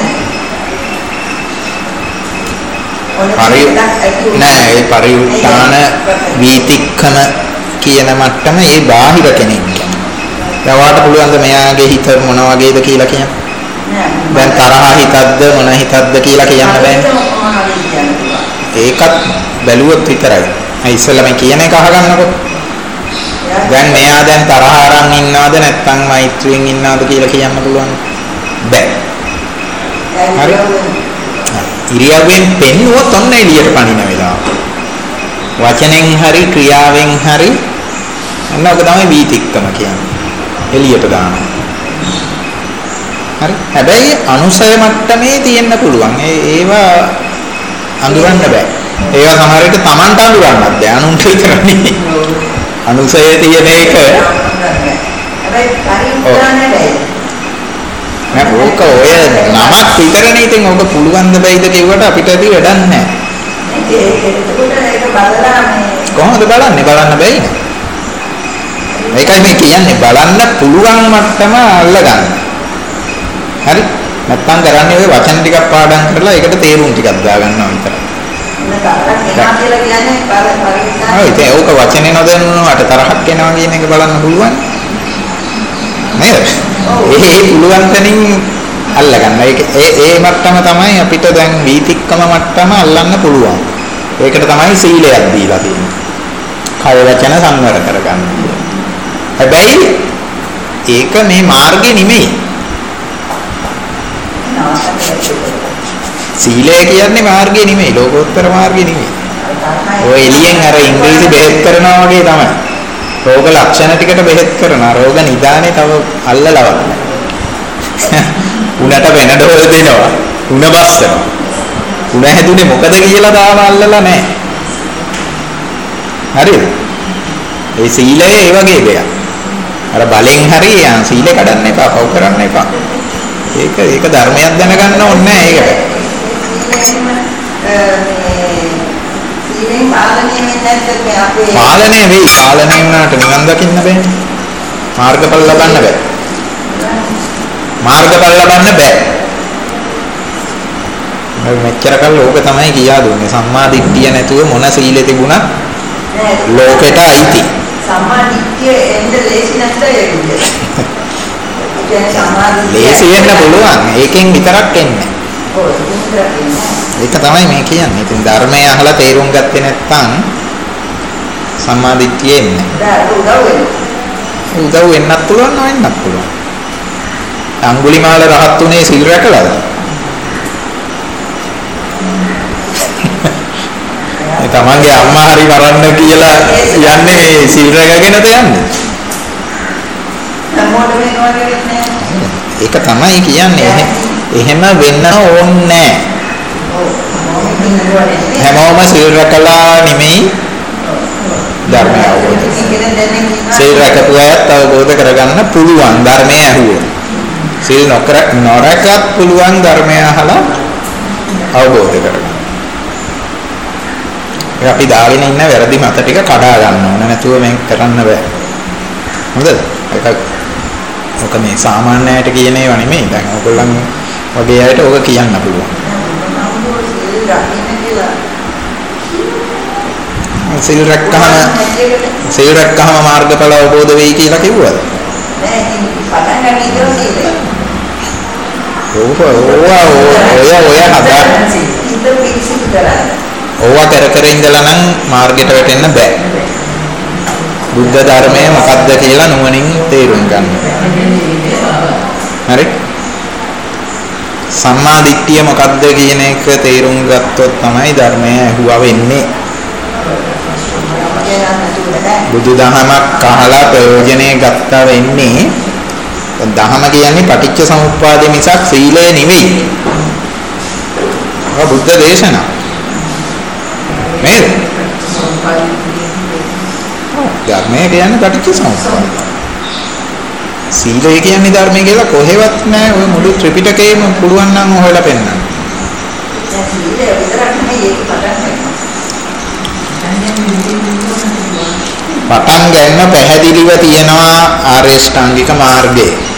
නැහැ. නෑ ඒ පරිඋත්තාන වීතික්කම කියන මට්ටම ඒ බාහිර කෙනෙක්. දැන් වාට පුළුවන් ද මෙයාගේ හිත මොන වගේද කියලා කියන්න? දැන් තරහ හිතක්ද මොන හිතක්ද කියලා කියන්න බෑනේ. ඒකත් බැලුවොත් විතරයි. අය ඉස්සෙල්ලා මේ කියන එක අහගන්නකො. දැන් මෙයා දැන් තරහ අරන් ඉන්නවද නැත්නම් මෛත්‍රියෙන් ඉන්නවද කියලා කියන්න පුළුවන්. බෑ. හරි. ඉරියව්වෙන් පෙන්නුවොත් ඔන්න එළියට පනින වෙලාව. වචනෙන් හරි ක්‍රියාවෙන් හරි ඔන්න ඔක තමයි වීතික්කම කියන්නේ. එළියට දානවා. හරි. හැබැයි අනුසය මට්ටමේ තියෙන්න පුළුවන්. ඒ ඒවා අඳුරන්න බෑ. ඒවා සමහර විට Tamanට අඳුරන්නත් බෑ. අනුන්ට විතර නෙමෙයි. අනුසය තියෙන එක හැබැයි පරිඋත්තරනේ බෑ. නෑ ඕක ඔය නමක් විතරනේ ඉතින් ඕක පුළුවන් ද බැයිද කිව්වට අපිට ඇති වැඩක් නැහැ. ඒක එතකොට ඒක බලලා මේ කොහොමද බලන්නේ බලන්න බැයිනේ. ඒකයි මේ කියන්නේ බලන්න පුළුවන් මට්ටම අල්ලගන්න. හරි? නැත්තම් කරන්නේ ඔය වචන ටිකක් පාඩම් කරලා ඒකට තේරුම් ටිකක් දාගන්නවා විතරයි. නේද? කියලා කියන්නේ පරිඋත්තරනේ. ඔව් ඉතින් ඕක වචනේ නොදැනුණාට තරහක් එනවා කියන එක බලන්න පුළුවන්. නේද? ඒ පුළුවන් තැනින් අල්ලගන්න. ඒක ඒ ඒ මට්ටම තමයි අපිට දැන් වීතික්කම මට්ටම අල්ලන්න පුළුවන්. ඒකට තමයි සීලයක් දීලා තියෙන්නේ. කය වචන සංවර කරගන්න. හැබැයි ඒක මේ මාර්ගේ නෙමෙයි. සීලය කියන්නේ මාර්ගේ නෙමෙයි, ලෝකෝත්තර මාර්ගේ නෙමෙයි. ඔය එළියෙන් අර ඉංග්‍රීසි බෙහෙත් කරනවා වගේ තමයි. රෝග ලක්ෂණ ටිකට බෙහෙත් කරනවා. රෝග නිදානේ තව අල්ලලවත් නැහැ. උණට වෙනඩෝල් දෙනවා. උණ බස්සනවා. උණ හැදුනේ මොකද කියලා තාම අල්ලලා නැහැ. හරිද? ඒ සීලය ඒ වගේ දෙයක්. අර බලෙන් හරි සීලය කඩන්න එපා, පව් කරන්න එපා. ඒක ඒක ධර්මයක් දැනගන්න ඕනේ නැහැ ඒකට. සීලෙන් පාලනය වෙන්නේ නැත්නම් අපේ පාලනය වෙයි. පාලනය වුණාට නිවන් දකින්න බෑනේ. මාර්ගඵල ලබන්න බෑ. මාර්ගඵල ලබන්න බෑ. මෙච්චර කල් ලෝක තමයි කියා දුන්නේ. සම්මා දිට්ඨිය නැතුව මොන සීලෙ තිබුණත් ලෝකෙට අයිති. සම්මා දිට්ඨිය එන්නේ ලේසි නැත්නම් ඒක. ලේසි වෙන්න පුළුවන්. ඒකෙන් විතරක් එන්නේ. ඔව් ඒක විතරක් එන්නේ. ඒක තමයි මේ කියන්නේ. ඉතින් ධර්මය අහලා තේරුම් ගත්තේ නැත්නම් සම්මා දිට්ඨිය එන්නේ. ඒක උදව් වෙනවා. උදව් වෙන්නත් පුළුවන් නොවෙන්නත් පුළුවන්. අඟුලිමාල රහත් උනේ සිල් රැකලාද? ඒ තමන්ගේ අම්මා හරි මරන්න කියලා යන්නේ මේ සිල් රැකගෙනද යන්නේ? ඒක තමයි කියන්නේ. එහෙම වෙන්න ඕනේ නැහැ. හැමෝම සිල් රැකලා නෙමෙයි ධර්මය අවබෝධ කරගන්න. සිල් රැකපු අයත් අවබෝධ කරගන්න පුළුවන් ධර්මය ඇහුවොත්. සිල් නොකර නොරැකත් පුළුවන් ධර්මය අහලා අවබෝධ කරගන්න. ඒ අපි දාගෙන ඉන්න වැරදි මත ටික කඩා ගන්න ඕන. නැතුව මේක කරන්න බෑ. හොඳද? ඒක ඔක මේ සාමාන්‍ය අයට කියන ඒවා නෙමෙයි. දැන් ඔයගොල්ලන් වගේ අයට ඔක කියන්න පුළුවන්. සිල් රැක්කහම සිල් රැක්කහම මාර්ගඵල අවබෝධ වෙයි කියලා කිව්වද? නෑ ඉතින් පටන් ගන්න ඉතල සීලය. ඔව් ඔය ඔය හදා හිත පිරිසිදු කරන්න. ඕවා කර කර ඉඳලා නම් මාර්ගයට වැටෙන්න බෑ. බුද්ධ ධර්මය මොකක්ද කියලා නුවණින් තේරුම් ගන්න. හරි? සම්මා දිට්ඨිය මොකක්ද කියන එක තේරුම් ගත්තොත් තමයි ධර්මය ඇහුවා වෙන්නේ. බුදුදහමක් අහලා ප්‍රයෝජනෙ ගත්තා වෙන්නේ. දහම කියන්නේ පටිච්ච සමුප්පාදේ මිසක් සීලය නෙවෙයි. ඒක බුද්ධ දේශනා. නේද? ධර්මය කියන්නේ පටිච්ච සමුප්පාදය. සීලය කියන්නේ ධර්මය කියලා කොහෙවත් නැහැ. ඔය මුළු ත්‍රිපිටකයේම පුළුවන් නම් හොයලා පෙන්නන්න. සීලය විතරක් නෙවෙයි ඒක පටන් ගන්න. පටන් ගන්න පැහැදිලිව තියෙනවා ආර්ය ශ්‍රාංගික මාර්ගය.